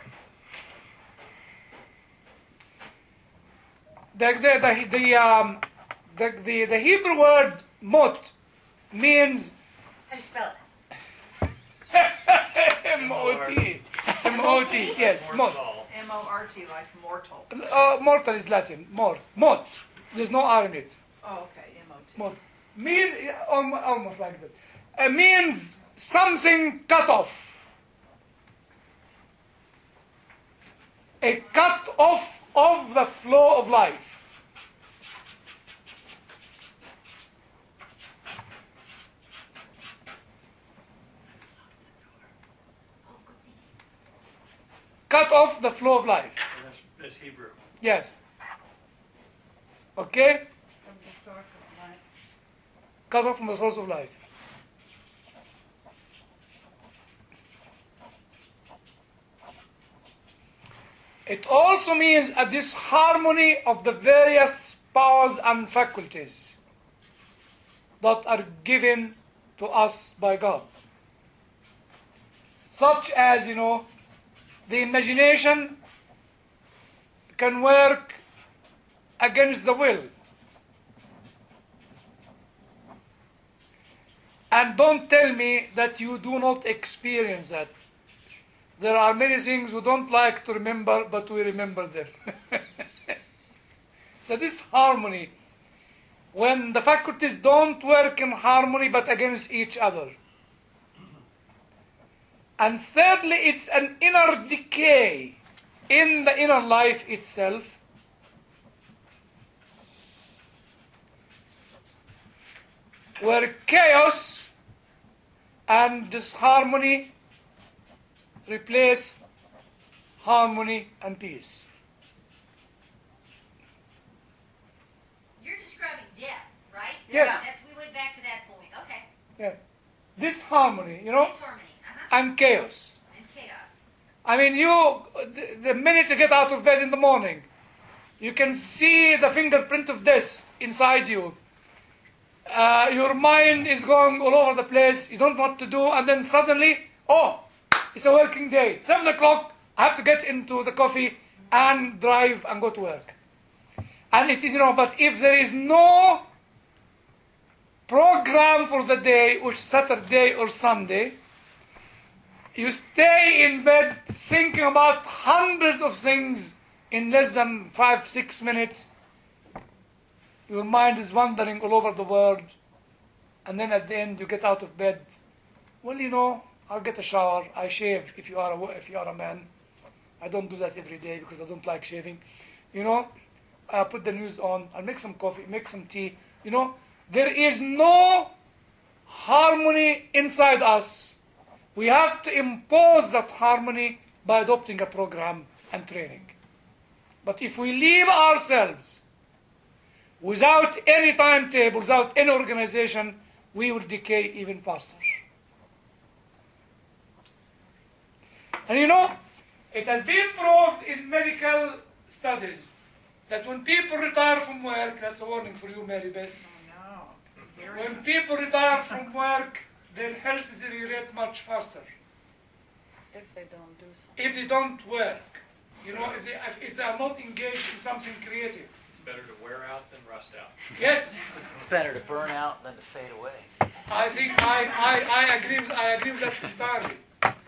too. The, the, the, the, um, the, the, the Hebrew word mot means How do you spell it? M O T. M O T, yes, mot. M O R T, like mortal. Uh, mortal is Latin, mort. Mot. There's no R in it. Oh, okay, M O T. Mot. Mean, almo- almost like that. It means something cut off. A cut off of the flow of life. Cut off the flow of life. That's, that's Hebrew. Yes. Okay? From the source of life. Cut off from the source of life. It also means a disharmony of the various powers and faculties that are given to us by God. such as, you know, the imagination can work against the will. And don't tell me that you do not experience that. There are many things we don't like to remember, but we remember them. So this harmony, when the faculties don't work in harmony but against each other. And thirdly, it's an inner decay in the inner life itself. Where chaos and disharmony replace harmony and peace. You're describing death, right? Yes. That's, we went back to that point. Okay. Yeah. Disharmony, you know, Disharmony. Uh-huh. and chaos. And chaos. I mean, you, the, the minute you get out of bed in the morning, you can see the fingerprint of death inside you. Uh, your mind is going all over the place. You don't know what to do, and then suddenly, oh, it's a working day. Seven o'clock, I have to get into the coffee and drive and go to work. And it is, you know, but if there is no program for the day, which Saturday or Sunday, you stay in bed thinking about hundreds of things in less than five, six minutes. Your mind is wandering all over the world. And then at the end, you get out of bed. Well, you know, I'll get a shower. I shave if you are a, if you are a man. I don't do that every day because I don't like shaving. You know, I put the news on. I'll make some coffee, make some tea. You know, there is no harmony inside us. We have to impose that harmony by adopting a program and training. But if we leave ourselves without any timetable, without any organization, we will decay even faster. And you know, it has been proved in medical studies that when people retire from work, that's a warning for you, Mary Beth. Oh, no. When people retire from work, their health deteriorates much faster. If they don't do something. If they don't work, you know, if they, if they are not engaged in something creative. It's better to wear out than rust out. Yes. It's better to burn out than to fade away. I think I, I, I agree with, I agree with that entirely.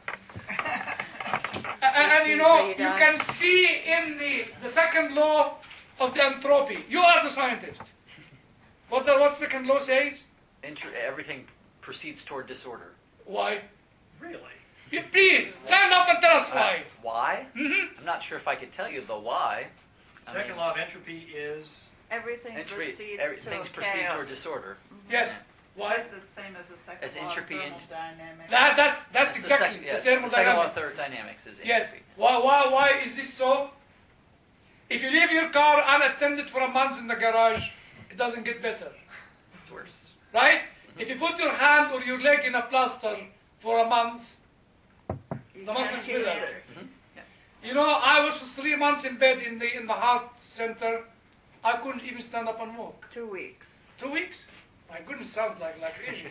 And, and you know, you can see in the, the second law of the entropy. You are the scientist. What the what second law says? Intr- everything proceeds toward disorder. Why? Really? You, please, stand up and tell us why. Uh, why? Mm-hmm. I'm not sure if I could tell you the why. I Second mean, law of entropy is Everything entropy, proceeds every, to things chaos. proceed toward disorder. Yes. Why? The same as the second As law entropy of and- thermodynamics. That, that's that's It's exactly the, sec- the, yeah, the second law of thermodynamics. thermodynamics is Yes. entropy. Why, why, why is this so? If you leave your car unattended for a month in the garage, it doesn't get better. It's worse. Right? If you put your hand or your leg in a plaster for a month, the muscles can't use wither. it. Mm-hmm. You know, I was for three months in bed in the in the heart center. I couldn't even stand up and walk. Two weeks. Two weeks? My goodness, sounds like like ages.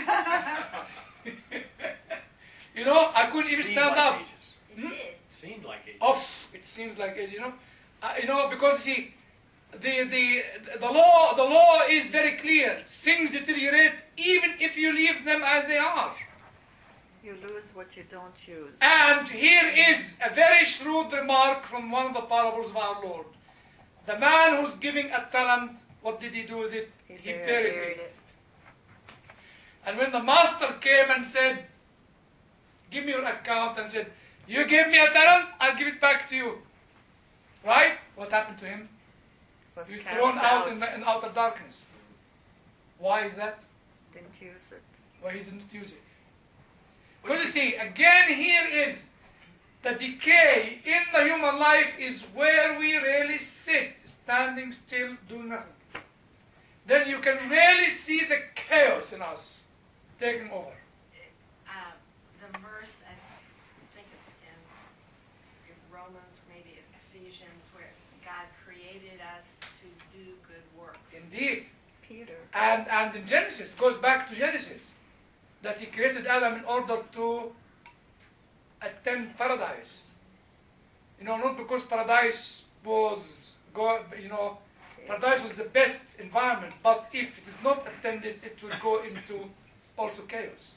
You know, I couldn't even seemed stand like up. ages. It Hmm? did. Seemed like ages. Oh, it seems like it, you know. Uh, you know, because see, the the the law the law is very clear. Things deteriorate even if you leave them as they are. You lose what you don't use. And here is a very shrewd remark from one of the parables of our Lord. The man who's giving a talent, what did he do with it? He He buried buried Buried it. it. And when the master came and said, give me your account, and said, you gave me a talent, I'll give it back to you. Right? What happened to him? Was He was cast thrown out out. in, the, in outer darkness. Why is that? Didn't use it. Why he didn't use it? Because you see, again here is the decay in the human life is where we really sit, standing still, doing nothing. Then you can really see the chaos in us taking over. Uh, the verse, I think it's in, in Romans, maybe Ephesians, where God created us to do good works. Indeed. Peter. And, and in Genesis, it goes back to Genesis, that he created Adam in order to attend paradise. You know, not because paradise was, go, you know, paradise was the best environment, but if it is not attended, it will go into also chaos.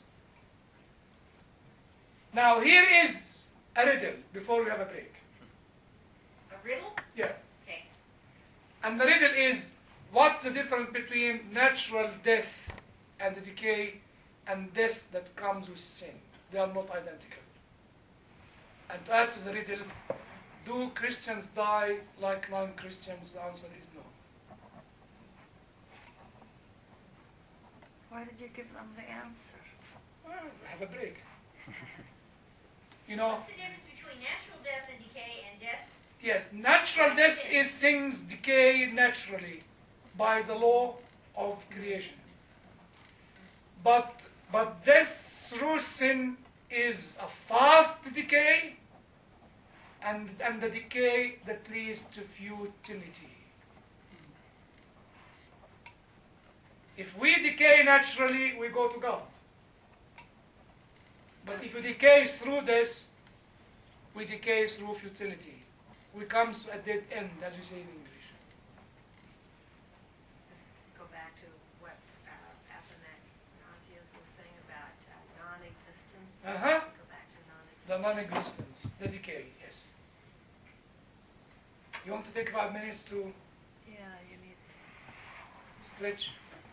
Now, here is a riddle before we have a break. A riddle? Yeah. Okay. And the riddle is, what's the difference between natural death and the decay and death that comes with sin? They are not identical. And to add to the riddle, do Christians die like non-Christians? The answer is no. Why did you give them the answer? Well, have a break. You know, What's the difference between natural death and decay and death? yes, natural death is things decay naturally by the law of creation. But but death through sin is a fast decay, and and the decay that leads to futility. If we decay naturally, we go to God. But if we decay through this, we decay through futility. We come to a dead end, as we say in English. Go back to what uh, Athanasius was saying about uh, non-existence. Uh-huh. Go back to non-existence. The non-existence, the decay, yes. You want to take five minutes to Yeah, you need to. stretch?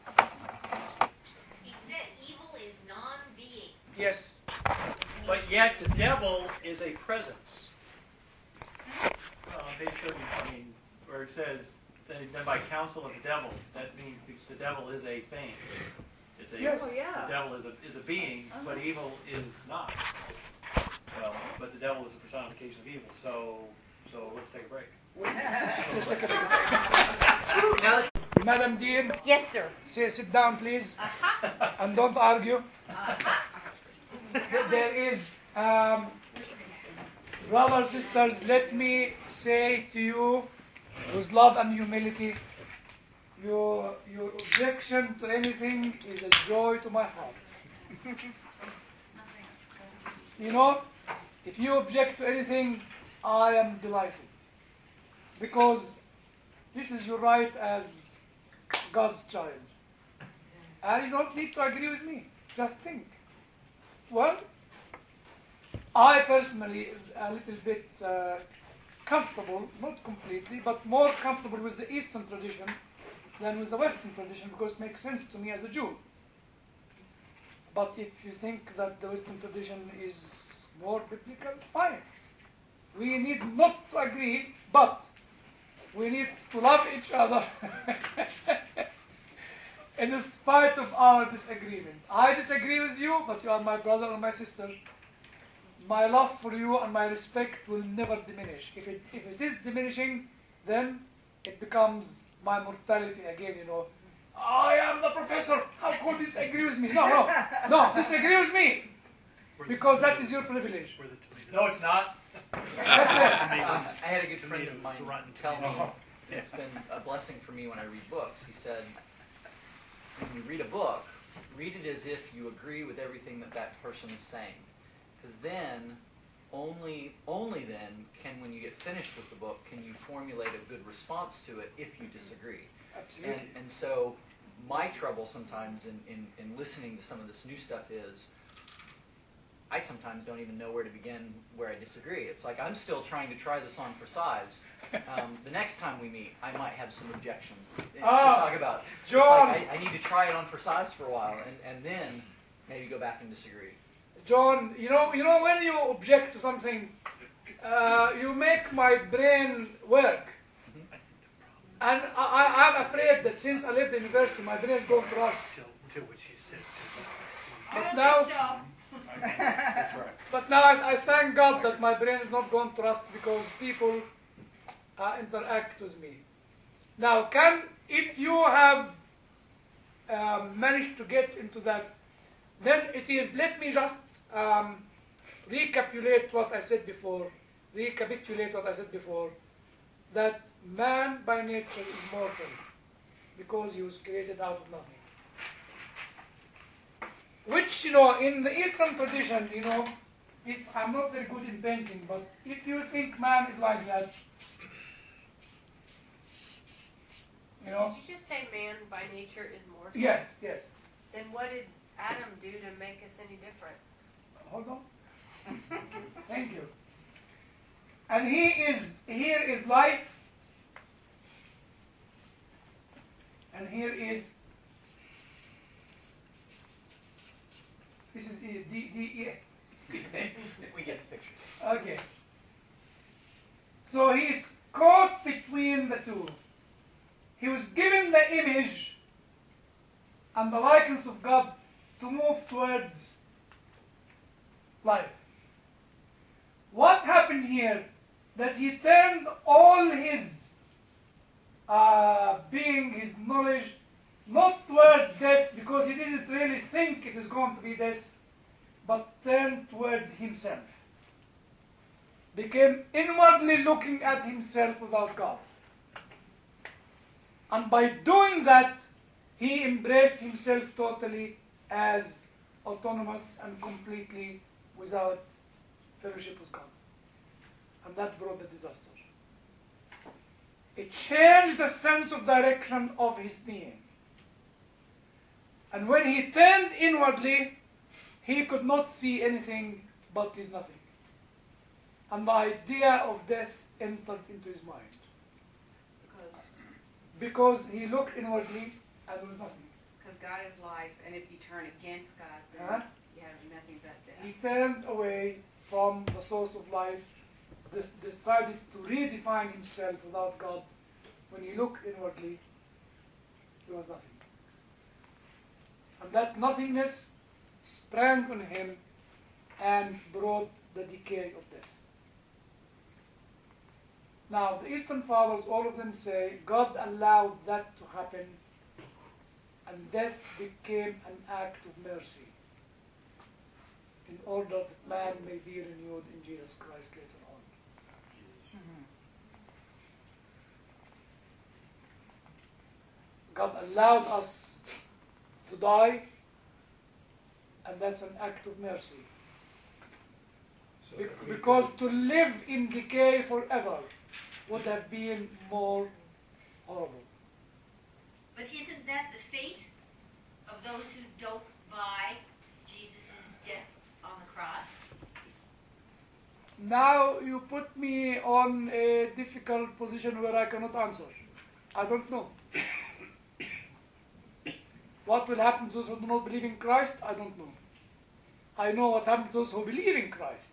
He said evil is non-being. Yes. But yet the devil is a presence. Uh, page thirty, I mean, where it says, that done by counsel of the devil, that means the, the devil is a thing. It's a, Yes. Oh, yeah. The devil is a, is a being, but evil is not. Well, but the devil is a personification of evil, so, so let's take a break. Let's take a break. Madam Dean, Yes, sir. say, sit down, please, Uh-huh. and don't argue. Uh-huh. There is, um, brothers, sisters, let me say to you, with love and humility, your, your objection to anything is a joy to my heart. You know, if you object to anything, I am delighted. Because this is your right as God's child. And you don't need to agree with me. Just think. Well, I personally a little bit uh, comfortable, not completely, but more comfortable with the Eastern tradition than with the Western tradition because it makes sense to me as a Jew. But if you think that the Western tradition is more biblical, fine. We need not to agree, but we need to love each other in spite of our disagreement. I disagree with you, but you are my brother or my sister. My love for you and my respect will never diminish. If it, if it is diminishing, then it becomes my mortality again, you know. I am the professor. How could you disagree with me? No, no, no, disagree with me. Because that is your privilege. No, it's not. That's it. Um, I had a good friend of mine Rotten tell me, tomato. it's been a blessing for me when I read books. He said, when you read a book, read it as if you agree with everything that that person is saying. Because then, only only then, can, when you get finished with the book, can you formulate a good response to it if you disagree. Absolutely. And, and so, my trouble sometimes in, in, in listening to some of this new stuff is, I sometimes don't even know where to begin where I disagree. It's like I'm still trying to try this on for size. Um, the next time we meet, I might have some objections to Ah, talk about. John. It's like I, I need to try it on for size for a while, and, and then maybe go back and disagree. John, you know, you know when you object to something, uh, you make my brain work. And I, I, I'm afraid that since I left the university, my brain is going to rust. Till, till what she said. But now, That's right. but now I, I thank God that my brain is not going to rust because people uh, interact with me. Now, can if you have um, managed to get into that, then it is. Let me just um, recapitulate what I said before. Recapitulate what I said before. That man by nature is mortal because he was created out of nothing. Which, you know, in the Eastern tradition, you know, if I'm not very good in painting, but if you think man is like that, you know. Did you just say man by nature is mortal? Yes, yes. Then what did Adam do to make us any different? Hold on. Thank you. And he is, here is life, and here is, this is E, D, D, E. We get the picture. Okay. So he is caught between the two. He was given the image and the likeness of God to move towards life. What happened here? That he turned all his uh, being, his knowledge, not towards this, because he didn't really think it was going to be this, but turned towards himself. Became inwardly looking at himself without God. And by doing that, he embraced himself totally as autonomous and completely without fellowship with God. And that brought the disaster. It changed the sense of direction of his being. And when he turned inwardly, he could not see anything but his nothing. And the idea of death entered into his mind. Because, Because he looked inwardly and there was nothing. because God is life, and if you turn against God, then Huh? you have nothing but death. He turned away from the source of life, de- decided to redefine himself without God. When he looked inwardly, there was nothing. And that nothingness sprang on him and brought the decay of death. Now, the Eastern Fathers, all of them say, God allowed that to happen, and death became an act of mercy, in order that man may be renewed in Jesus Christ later on. God allowed us to die, and that's an act of mercy. So Be- that we because could- to live in decay forever would have been more horrible. But isn't that the fate of those who don't buy Jesus' death on the cross? Now you put me on a difficult position where I cannot answer. I don't know. What will happen to those who do not believe in Christ? I don't know. I know what happens to those who believe in Christ.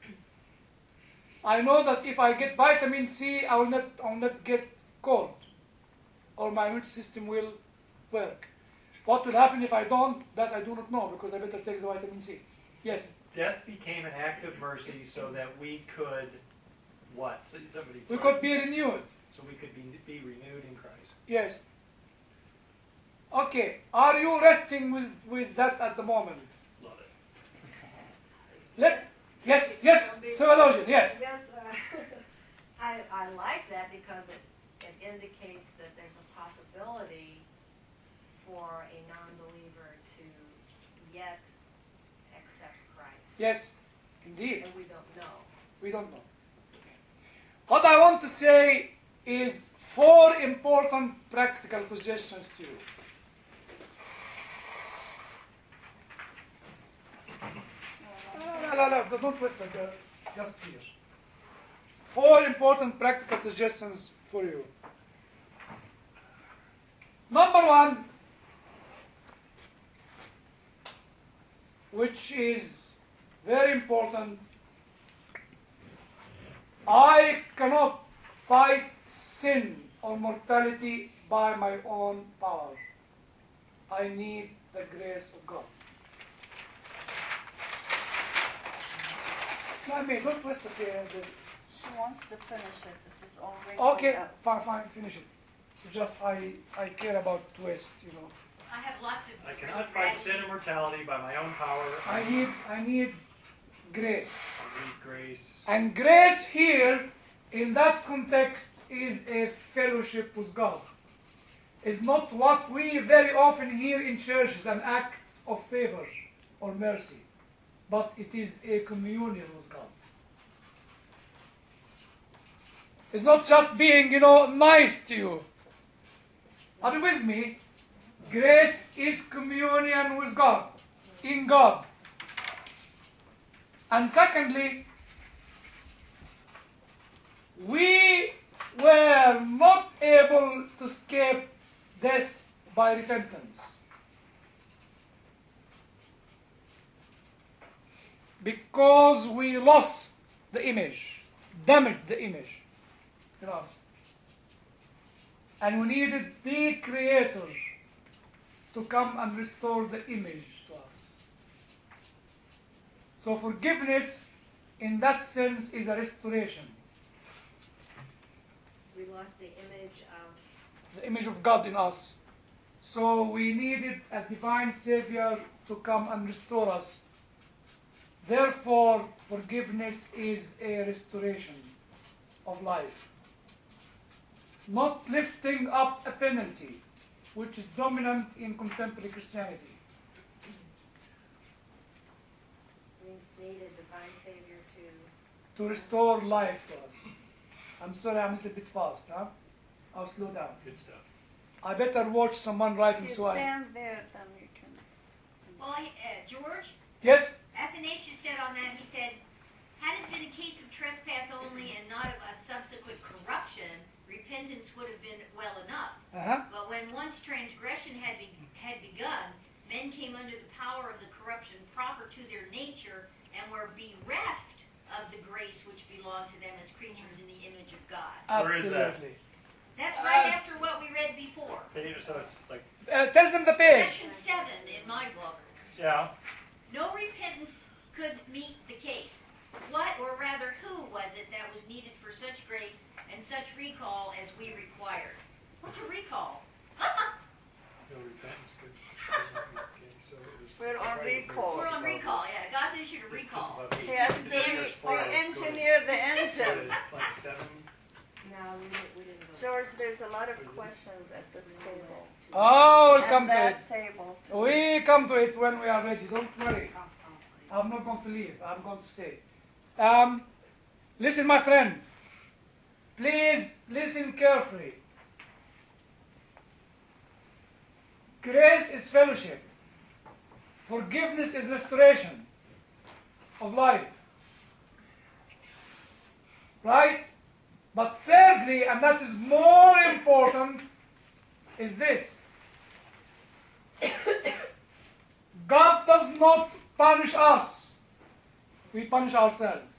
I know that if I get vitamin C, I will not, I will not get cold, or my immune system will work. What will happen if I don't? That I do not know, because I better take the vitamin C. Yes? Death became an act of mercy so that we could, what? So- Somebody. We sorry. could be renewed. So we could be, be renewed in Christ. Yes. Okay. Are you resting with, with that at the moment? Love it. Let yes, yes, theologian, yes. Yes, uh, I, I like that because it, it indicates that there's a possibility for a non-believer to yet accept Christ. Yes, indeed. And we don't know. We don't know. What I want to say is four important practical suggestions to you. No, no, no, don't listen. uh, Just here. Four important practical suggestions for you. Number one, which is very important, I cannot fight sin or mortality by my own power. I need the grace of God. No, I mean, don't twist it here. She wants to finish it. This is already. Okay, up. fine, fine, finish it. It's just I, I care about twist, you know. I have lots of. I cannot fight sin and mortality by my own power. I need, I need grace. I need grace. And grace here, in that context, is a fellowship with God. It's not what we very often hear in church as an act of favor or mercy. but it is a communion with God. It's not just being, you know, nice to you. Are you with me? Grace is communion with God, in God. And secondly, we were not able to escape death by repentance. Because we lost the image, damaged the image in us. And we needed the Creator to come and restore the image to us. So forgiveness, in that sense, is a restoration. We lost the image of The image of God in us. So we needed a divine Savior to come and restore us. Therefore, forgiveness is a restoration of life. Not lifting up a penalty, which is dominant in contemporary Christianity. we need a divine Savior to To restore life to us. I'm sorry, I'm a little bit fast, huh? I'll slow down. Good stuff. I better watch someone writing If you so I... stand there, then you can. Well, he- uh, George, Yes? Athanasius said on that, he said, had it been a case of trespass only and not of a subsequent corruption, repentance would have been well enough. Uh-huh. But when once transgression had, be, had begun, men came under the power of the corruption proper to their nature and were bereft of the grace which belonged to them as creatures in the image of God. Where is that? Absolutely. That's right Uh, after what we read before. So it's like, Uh, tell them the page. Section seven in my book. yeah. No repentance could meet the case. What, or rather who, was it that was needed for such grace and such recall as we required? What's a recall? No repentance. good. Okay, so it was- We're on recall. We're on recall, yeah. God issued a recall. Yes, the, the engineer, the engine. Like seven. No, we didn't, we didn't go. George, there's a lot of questions at this table. Oh, we'll At come to it. that table. too. We come to it when we are ready. Don't worry. I'm not going to leave. I'm going to stay. Um, listen, my friends. Please listen carefully. Grace is fellowship. Forgiveness is restoration of life. Right? But thirdly, and that is more important, is this. God does not punish us. We punish ourselves.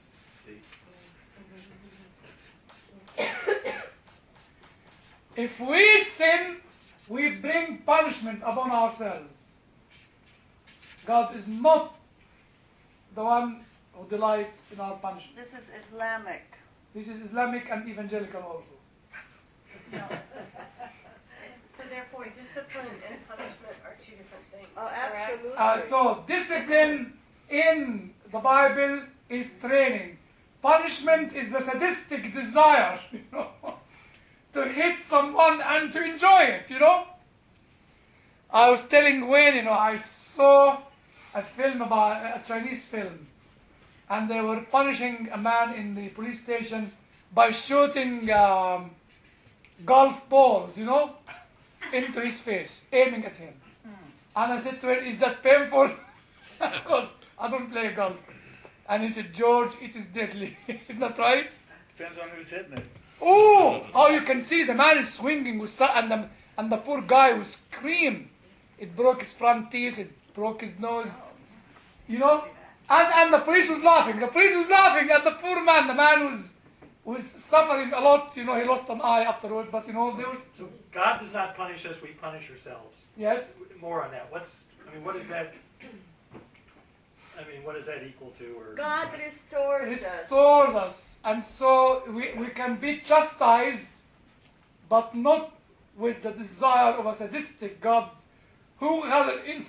If we sin, we bring punishment upon ourselves. God is not the one who delights in our punishment. This is Islamic. This is Islamic and evangelical also. So therefore, discipline and punishment are two different things. Oh, correct? absolutely. Uh, so discipline in the Bible is training. Punishment is the sadistic desire, you know, to hit someone and to enjoy it, you know. I was telling Wayne, you know, I saw a film about a Chinese film, and they were punishing a man in the police station by shooting um, golf balls, you know, into his face, aiming at him. And I said to him, "Is that painful?" Because I don't play golf. And he said, "George, it is deadly." Isn't that right? Depends on who's hitting it. Oh, how you can see the man is swinging with, su- and the and the poor guy will scream. It broke his front teeth. It broke his nose. You know, and and the police was laughing. The police was laughing at the poor man. The man was was suffering a lot. You know, he lost an eye afterwards. But you know, there was So God does not punish us; we punish ourselves. yes. More on that. What's? I mean, what is that? I mean, what is that equal to? Or God restores us. Restores us, and so we we can be chastised, but not with the desire of a sadistic God, who has an in-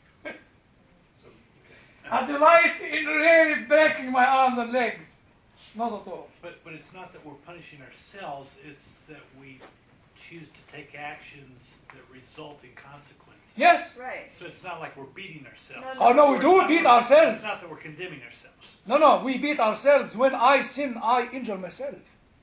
a delight in really breaking my arms and legs. Not at all. But but it's not that we're punishing ourselves, it's that we choose to take actions that result in consequences. Yes. Right. So it's not like we're beating ourselves. No, no. Oh, no, we Or do it's not beat that- ourselves. It's not that we're condemning ourselves. No, no, we beat ourselves. When I sin, I injure myself.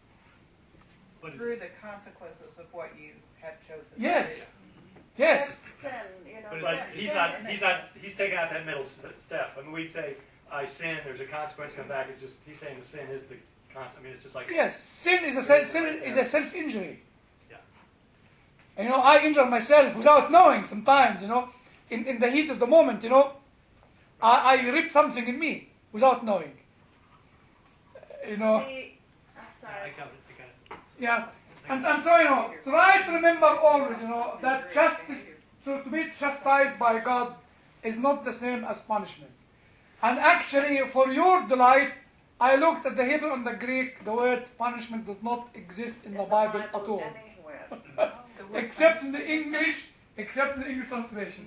But Through it's, the consequences of what you have chosen. to Yes. do. Yes. Sin, you know. But But it's- he's sin not, in he's it. not, he's taking out that middle s- step. I mean, we'd say, I sin, there's a consequence come back. It's just, he's saying the sin is the consequence. I mean, it's just like. Yes. Sin is a self, sin is a self-injury. Yeah. And you know, I injure myself without knowing sometimes, you know, in, in the heat of the moment, you know, I, I rip something in me without knowing. Uh, You know, See, I'm I sorry. got it, I got it. yeah. And, and so, you know, try to remember always, you know, that justice, to, to be chastised by God is not the same as punishment. And actually, for your delight, I looked at the Hebrew and the Greek, the word punishment does not exist in the Bible at all. Anywhere. Except in the English, except in the English translation.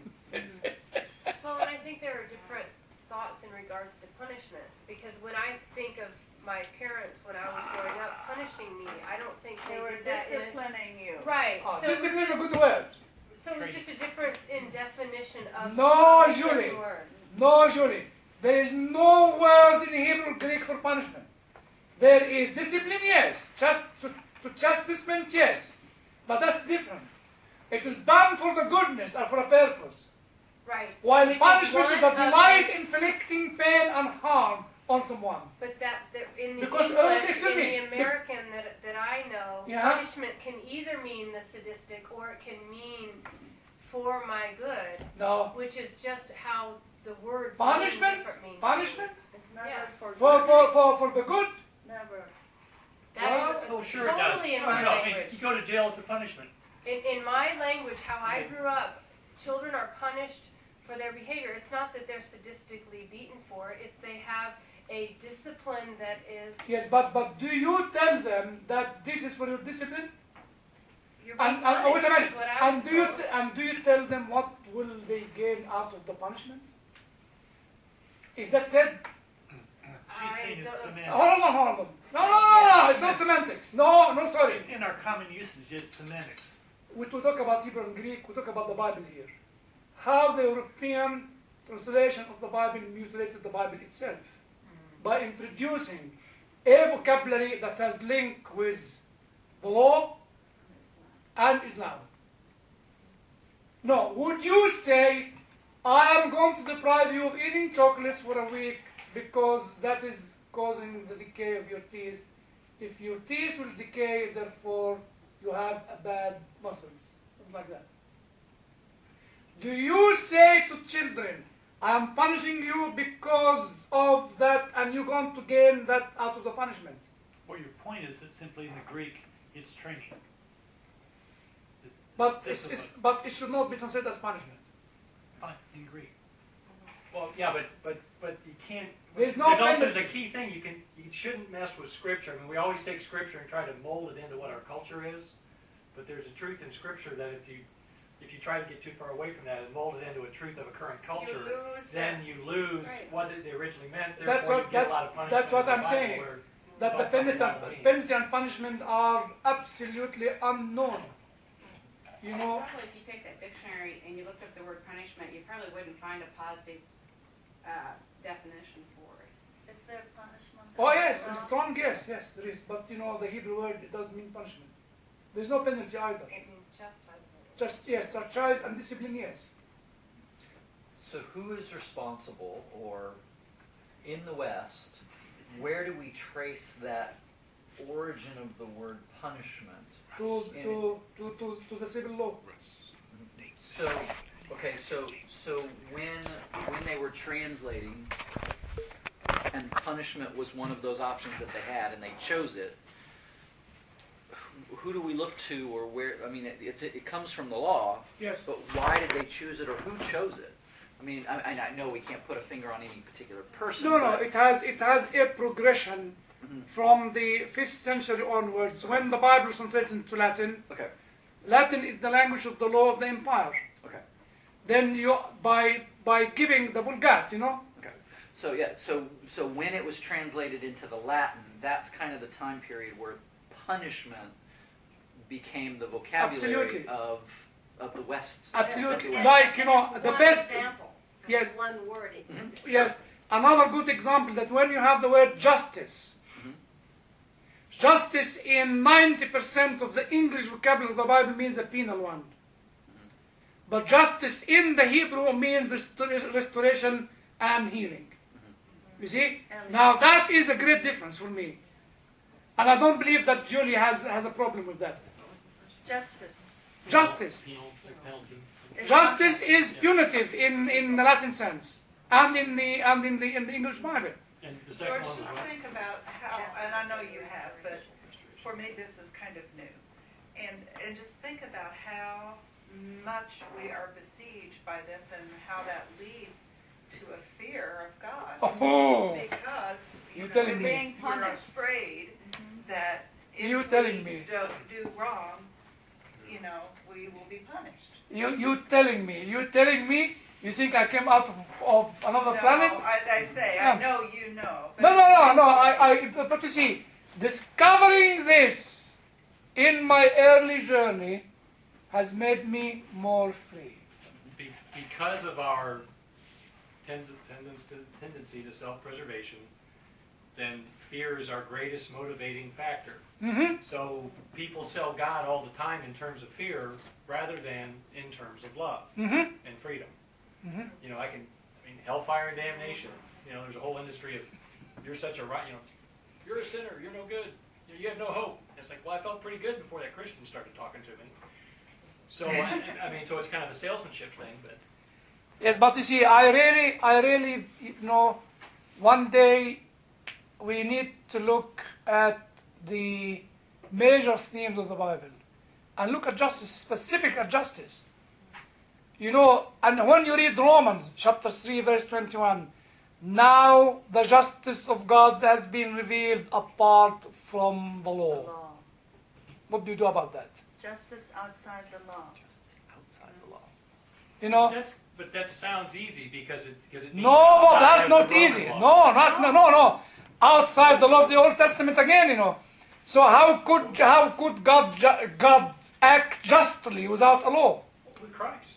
Well, and I think there are different thoughts in regards to punishment. Because when I think of my parents when I was growing up punishing me, I don't think they, They were did that in a, disciplining you. right. Oh, so, it was discipline is a just, good word. so it was just a difference in definition of No, the Julie. word. No, Julie. There is no word in Hebrew or Greek for punishment. There is discipline, yes. Just to, to chastisement, yes. But that's different. It is done for the goodness or for a purpose. Right. While Which is punishment is a one of delight the- inflicting pain and harm on someone. But that, that in the Because, uh, English, excuse in me, the American that that I know, Yeah. punishment can either mean the sadistic or it can mean for my good, No. which is just how the words Punishment? mean different meanings. Punishment? It's never Yes. for For, good. for, for, for the good? Never. That is Oh, sure it does. totally in Oh, my no, I mean, language. you go to jail, it's a punishment. In, in my language, how I grew up, children are punished for their behavior. It's not that they're sadistically beaten for it, it's they have a discipline that is. Yes, but, but do you tell them that this is for your discipline? You're being And, and, oh, wait a punished, minute. is what I And was do, you told. t- and do you tell them what will they gain out of the punishment? Is that said? She's I saying it's don't- semantics. Hold on, hold on. No, no, no, no, it's not semantics. No, no, sorry. In our common usage, it's semantics. We we talk about Hebrew and Greek, we talk about the Bible here. How the European translation of the Bible mutilated the Bible itself by introducing a vocabulary that has link with the law and Islam. No, would you say, I am going to deprive you of eating chocolates for a week because that is causing the decay of your teeth? If your teeth will decay, therefore you have a bad muscles. Something like that. Do you say to children, I am punishing you because of that and you're going to gain that out of the punishment? Well, your point is that simply in the Greek, it's training. It's But, it's, discipline. it's, but it should not be translated as punishment. Fine, in Greek. Well, yeah, but, but, but you can't. There's no also, kind there's of- a key thing, you can, you shouldn't mess with scripture. I mean, we always take scripture and try to mold it into what our culture is. But there's a truth in scripture that if you, if you try to get too far away from that and mold it into a truth of a current culture, lose then that. you lose Right. what it originally meant. That's Therefore, what, you get that's, a lot of punishment that's what in the I'm Bible saying. where That the that's not penalty, what it means. penalty and punishment are absolutely unknown. You know, Probably if you take that dictionary and you looked up the word punishment, you probably wouldn't find a positive uh, definition for it. Is there punishment? oh yes, as a well? strong yes, yes, there is. But you know, the Hebrew word, it doesn't mean punishment. There's no penalty either. It means chastisement. Just, yes, chastise and discipline, yes. So who is responsible, or in the West, where do we trace that origin of the word punishment? To, to, to, to, to the civil law. So, okay, so so when when they were translating, and punishment was one of those options that they had, and they chose it. Who do we look to, or where? I mean, it, it's it comes from the law. Yes. But why did they choose it, or who chose it? I mean, I, I know we can't put a finger on any particular person. No, no, but- it has, it has a progression Mhm. from the fifth century onwards, when the Bible was translated into Latin. Okay. Latin is the language of the law of the empire. Okay. Then you, by by giving the Vulgate, you know. Okay. So yeah, so so when it was translated into the Latin, that's kind of the time period where punishment became the vocabulary Absolutely. of of the West. Absolutely. of the West. Like, you know, the One best. example. Yes. One word. Mhm. Yes. Another good example that when you have the word justice, Mhm. justice in ninety percent of the English vocabulary of the Bible means a penal one. But justice in the Hebrew means restor- restoration and healing. You see? Now that is a great difference for me. And I don't believe that Julie has, has a problem with that. Justice. Justice. Penal- penalty. Justice is punitive in, in the Latin sense. And in the and in the in the English Bible. And the second George, one was just what? think about how, and I know you have, but for me this is kind of new. And and just think about how much we are besieged by this and how that leads to a fear of God. Oh. Because you You know, telling we're me. we're afraid that if You telling we me. don't do wrong, you know, we will be punished. You you telling me? You telling me? You think I came out of, of another no, planet? I, I say, Yeah. I know you know. But No, no, no, no. I, I, but you see, discovering this in my early journey has made me more free. Be- because of our tend- tendence to, tendency to self-preservation, then fear is our greatest motivating factor. Mm-hmm. So people sell God all the time in terms of fear rather than in terms of love Mm-hmm. and freedom. Mm-hmm. You know, I can, I mean, hellfire and damnation. You know, there's a whole industry of you're such a right, you know, you're a sinner, you're no good, you, know, you have no hope. It's like, well, I felt pretty good before that Christian started talking to me. So I, I mean, so it's kind of a salesmanship thing, but Yes, but you see, I really, I really, you know, one day we need to look at the major themes of the Bible and look at justice, specific at justice. You know, and when you read Romans chapter three, verse twenty-one, now the justice of God has been revealed apart from the The law. law. What do you do about that? Justice outside the law. Outside the law. You know? that's but that sounds easy because it because it means No, but outside that's of not the Roman easy. law. No, that's no, no, no. Outside the law of the Old Testament again, you know. So how could how could God ju- God act justly without a law? With Christ.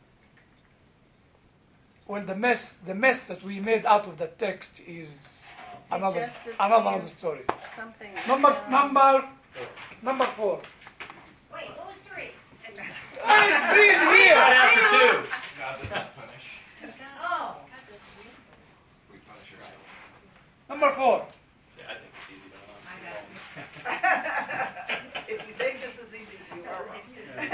Well, the mess the mess that we made out of that text is See, another justice another means story. Something. Number else. number number four. Wait, what was three? Ah, it's three is here. Right after two. God does not punish. Oh. We punish ourselves. Number four. Yeah, I think it's easy, but I I'm got If you think this is easy, you are wrong.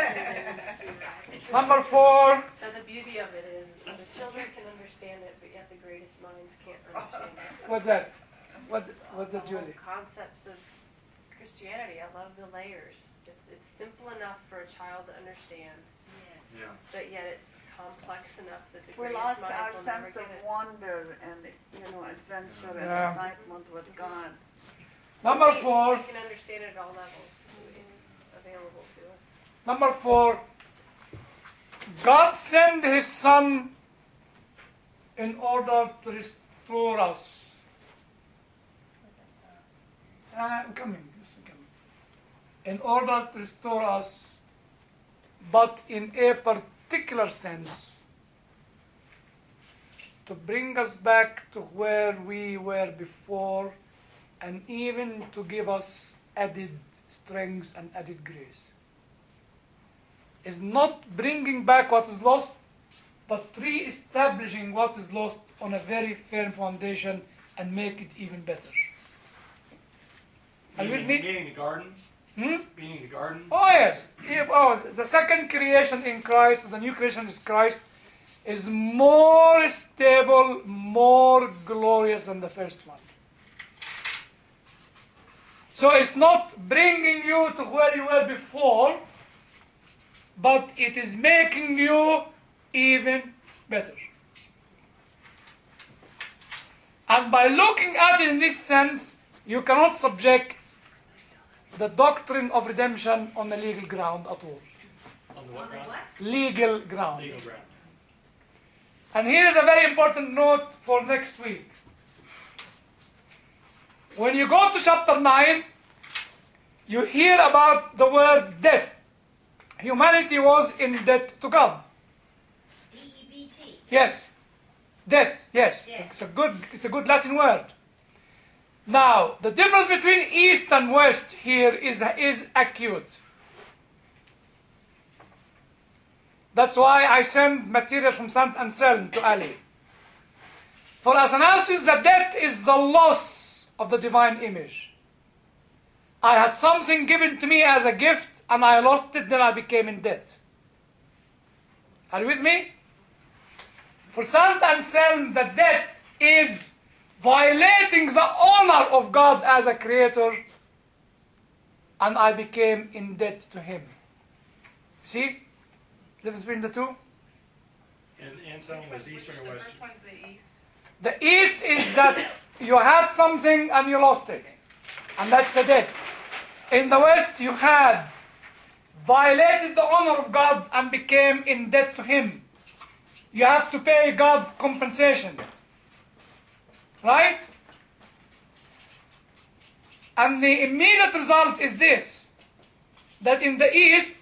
Number four. Now the beauty of it is the children can understand it, but yet the greatest minds can't understand it. What's that? What what's that, The whole Julie? concepts of Christianity. I love the layers. It's it's simple enough for a child to understand, Yeah. but yet it's complex enough that the We greatest lost our minds will never sense get of it. wonder and, you know, adventure and Yeah. excitement with God. Number We- four. We can understand it at all levels. It's available to us. Number four. God sent His Son in order to restore us. Uh, I'm coming, yes, I'm coming. In order to restore us, but in a particular sense, to bring us back to where we were before, and even to give us added strength and added grace. Is not bringing back what is lost, but re-establishing what is lost on a very firm foundation and make it even better. Are you with Meaning, me? meaning the gardens, Hmm? meaning the garden. Oh yes. If- Oh, the second creation in Christ, or the new creation is Christ, is more stable, more glorious than the first one. So it's not bringing you to where you were before, but it is making you even better. And by looking at it in this sense, you cannot subject the doctrine of redemption on a legal ground at all. On the what ground? Legal ground. Legal ground. And here's a very important note for next week. When you go to chapter nine, you hear about the word debt. Humanity was in debt to God. D E B T. Yes. Debt, yes. Yes. It's a good it's a good Latin word. Now, the difference between East and West here is, is acute. That's why I send material from Saint Anselm to Ali. For Athanasius, the debt is the loss of the divine image. I had something given to me as a gift, and I lost it, then I became in debt. Are you with me? For Saint Anselm, the debt is violating the honor of God as a creator, and I became in debt to him. See? Difference between the two? And Anselm was Eastern or The Western? first one's the east. The East is that you had something and you lost it. And that's a debt. In the West, you had violated the honor of God and became in debt to him. You have to pay God compensation. Right? And the immediate result is this, that in the East,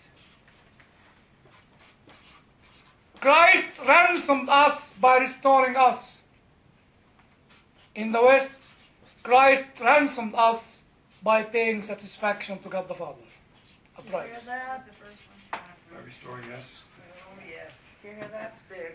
Christ ransomed us by restoring us. In the West, Christ ransomed us by paying satisfaction to God the Father, a Do you hear price. that? By restoring us. Oh, yes. Do you hear that's big?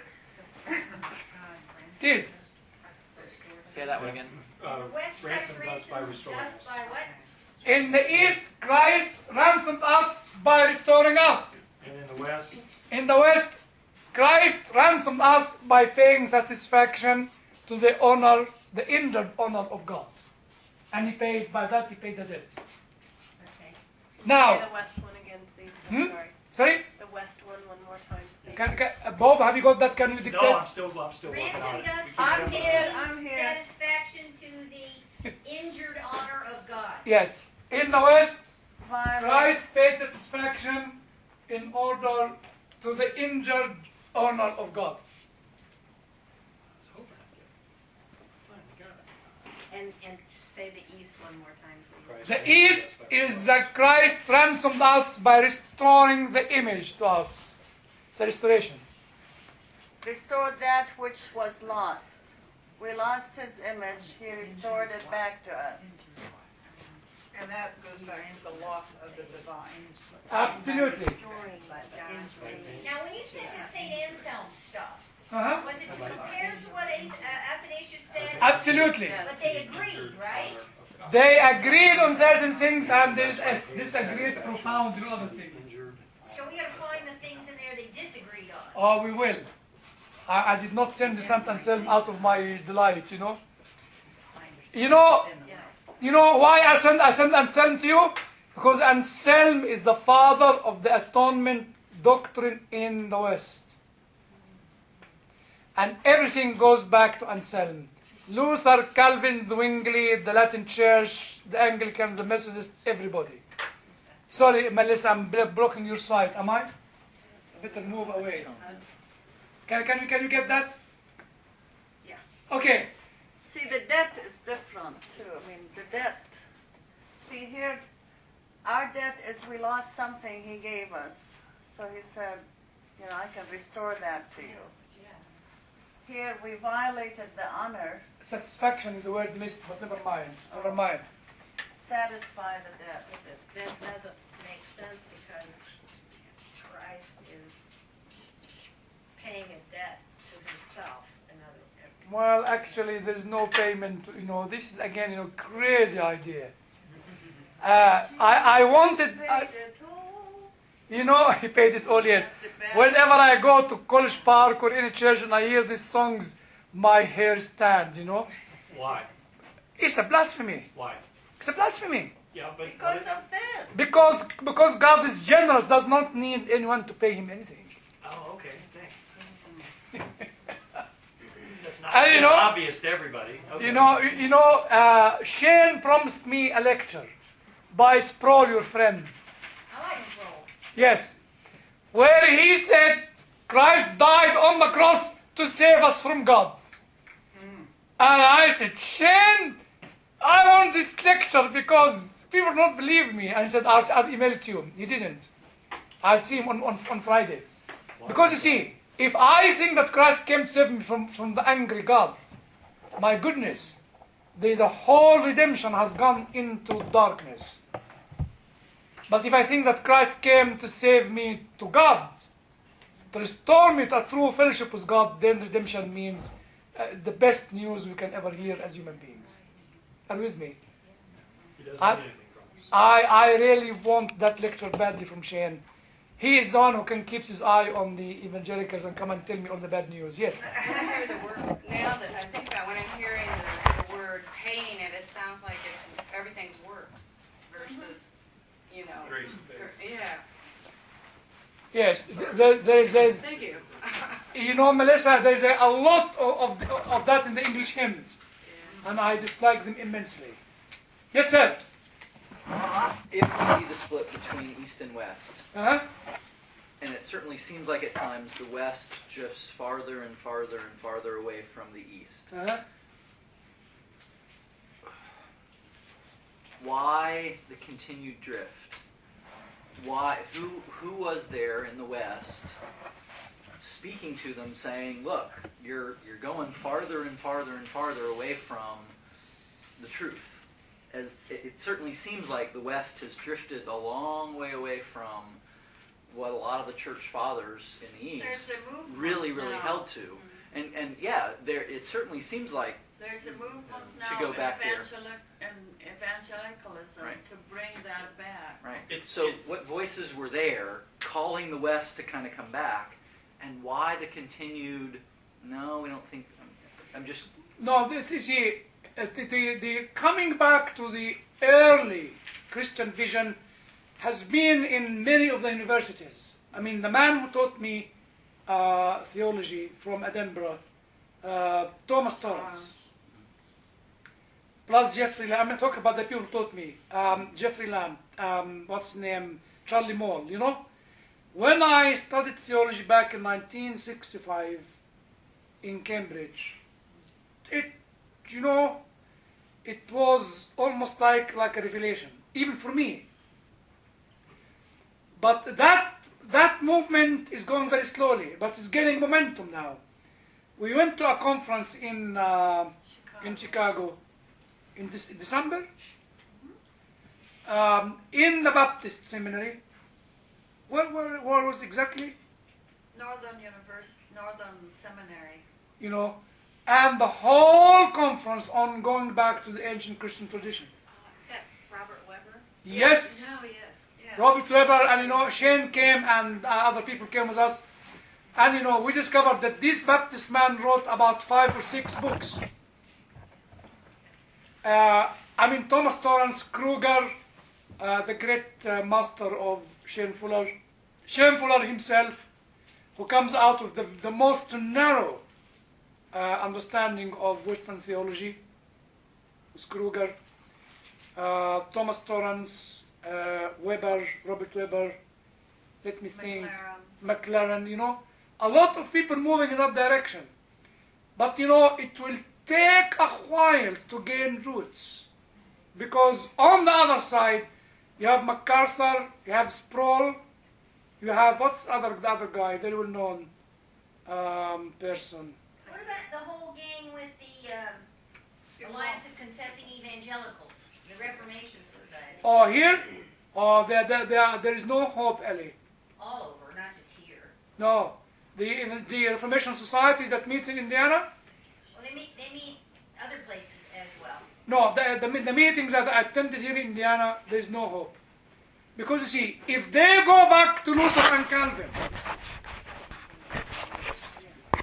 It is. Say that one again. Uh, The West Christ ransomed us by ransomed restoring us us. by what? In the East, Christ ransomed us by restoring us. And in the West, In the West, Christ ransomed us by paying satisfaction to the honor, the injured honor of God. And he paid, by that he paid the debt. Okay. Now, Say the West one again, please. I'm Hmm? sorry. sorry? The West one one more time, please. Can, can, uh, Bob, have you got that? Can you dictate? no, I'm still, I'm still working on Ransomed it. us We keep by jumping paying around. I'm here. satisfaction to the injured honor of God. Yes. In the West, Violate. Christ paid satisfaction in order to the injured honor of God. And, and say the east one more time, please. The East is that Christ ransomed us by restoring the image to us. It's a restoration. Restored that which was lost. We lost his image. He restored it back to us. And that goes back to the loss of the divine. Absolutely. Now, when you said the Saint Anselm stuff, Uh-huh. was it to compare to what uh, Athanasius said? Absolutely. But they agreed, right? They agreed on certain things and they dis- disagreed profoundly on other things. So we got to find the things in there they disagreed on. Oh, we will. I, I did not send the Saint Anselm out of my delight, you know. You know, you know why I sent I sent Anselm to you? Because Anselm is the father of the atonement doctrine in the West. And everything goes back to Anselm. Luther, Calvin, Zwingli, the Latin Church, the Anglicans, the Methodists, everybody. Sorry, Melissa, I'm bl- blocking your sight. Am I? Better move away. Can, can, you, can you get that? Yeah. Okay. See, the debt is different too. I mean, the debt. See, here, our debt is we lost something he gave us. So he said, you know, I can restore that to you. Here, we violated the honor, Satisfaction is a word missed, but never mind. Never mind. satisfy the debt. That doesn't make sense because Christ is paying a debt to himself. In other Well, actually, there's no payment. You know, this is again, you know, crazy idea. Uh, I, I wanted. I, You know, he paid it all, yes. Whenever I go to College Park or any church and I hear these songs, my hair stands, you know. Why? It's a blasphemy. Why? It's a blasphemy. Yeah, but Because of this. Because because God is generous, does not need anyone to pay him anything. Oh, okay, thanks. That's not And, you that's know- obvious to everybody. Okay. You know, you you know, uh, Shane promised me a lecture by Sproul, your friend. I like Sproul. Yes. Where he said Christ died on the cross to save us from God. And I said, Shane, I want this lecture because people don't believe me. And he said, I'll, I'll email it to you. He didn't. I'll see him on, on, on Friday. Because you see, if I think that Christ came to save me from, from the angry God, my goodness, the, the whole redemption has gone into darkness. But if I think that Christ came to save me to God, to restore me to a true fellowship with God, then redemption means uh, the best news we can ever hear as human beings. Are you with me? He doesn't I, need anything from us. I, I really want that lecture badly from Shane. He is the one who can keep his eye on the evangelicals and come and tell me all the bad news. Yes? When I hear the word, now that I think about when I'm hearing the, the word paying it, it sounds like it's everything's works versus, you know. Grace and faith. Yeah. Yes. There, there's, there's, Thank you. you know, Melissa, there's a, a lot of, of, the, of that in the English hymns. And I dislike them immensely. Yes, sir? If we see the split between East and West, Uh-huh. and it certainly seems like at times the West drifts farther and farther and farther away from the East, Uh-huh. why the continued drift? Why? Who who was there in the West speaking to them, saying, "Look, you're you're going farther and farther and farther away from the truth"? As it, it certainly seems like the West has drifted a long way away from what a lot of the church fathers in the East There's a movement really, really now. held to. And and yeah, there it certainly seems like There's a movement To now go in, back there. evangelic, in evangelicalism Right. to bring that back. right. It's- so it's- what voices were there calling the West to kind of come back, and why the continued? No, we don't think. I'm, I'm just No, this is the, uh, the, the, the coming back to the early Christian vision has been in many of the universities. I mean, the man who taught me uh, theology from Edinburgh, uh, Thomas Torrance, plus Jeffrey Lamb. I'm not talking about the people who taught me. Um, Jeffrey Lamb, um, what's his name? Charlie Moll, you know? When I studied theology back in nineteen sixty-five in Cambridge, it, you know, it was almost like, like a revelation, even for me. But that, that movement is going very slowly, but it's gaining momentum now. We went to a conference in, uh, in Chicago in this, December, um, in the Baptist Seminary. Where, where, where was exactly? Northern University, Northern Seminary. You know, and the whole conference on going back to the ancient Christian tradition. Is that Robert Weber? Yes, No, yes. Yeah. Robert Weber, and you know, Shane came, and uh, other people came with us. And you know, we discovered that this Baptist man wrote about five or six books. Uh, I mean, Thomas Torrance, Kruger, uh, the great uh, master of Shane Fuller, Shane Fuller himself, who comes out of the, the most narrow uh, understanding of Western theology, was Kruger, uh, Thomas Torrance, uh, Weber, Robert Weber, let me think, McLaren. McLaren, you know, a lot of people moving in that direction. But you know, it will take a while to gain roots. Because on the other side, you have MacArthur, you have Sproul, you have, what's the other, the other guy, very well known um, person. What about the whole gang with the um, Alliance of Confessing Evangelicals, the Reformation Society? Oh, here? Oh, there, there, there, there is no hope, Ellie. All over, not just here. No. The, the Reformation Societies that meets in Indiana? Well, they meet, they meet other places as well. No, the, the, the meetings that I attended here in Indiana, there is no hope. Because you see, if they go back to Luther and Calvin,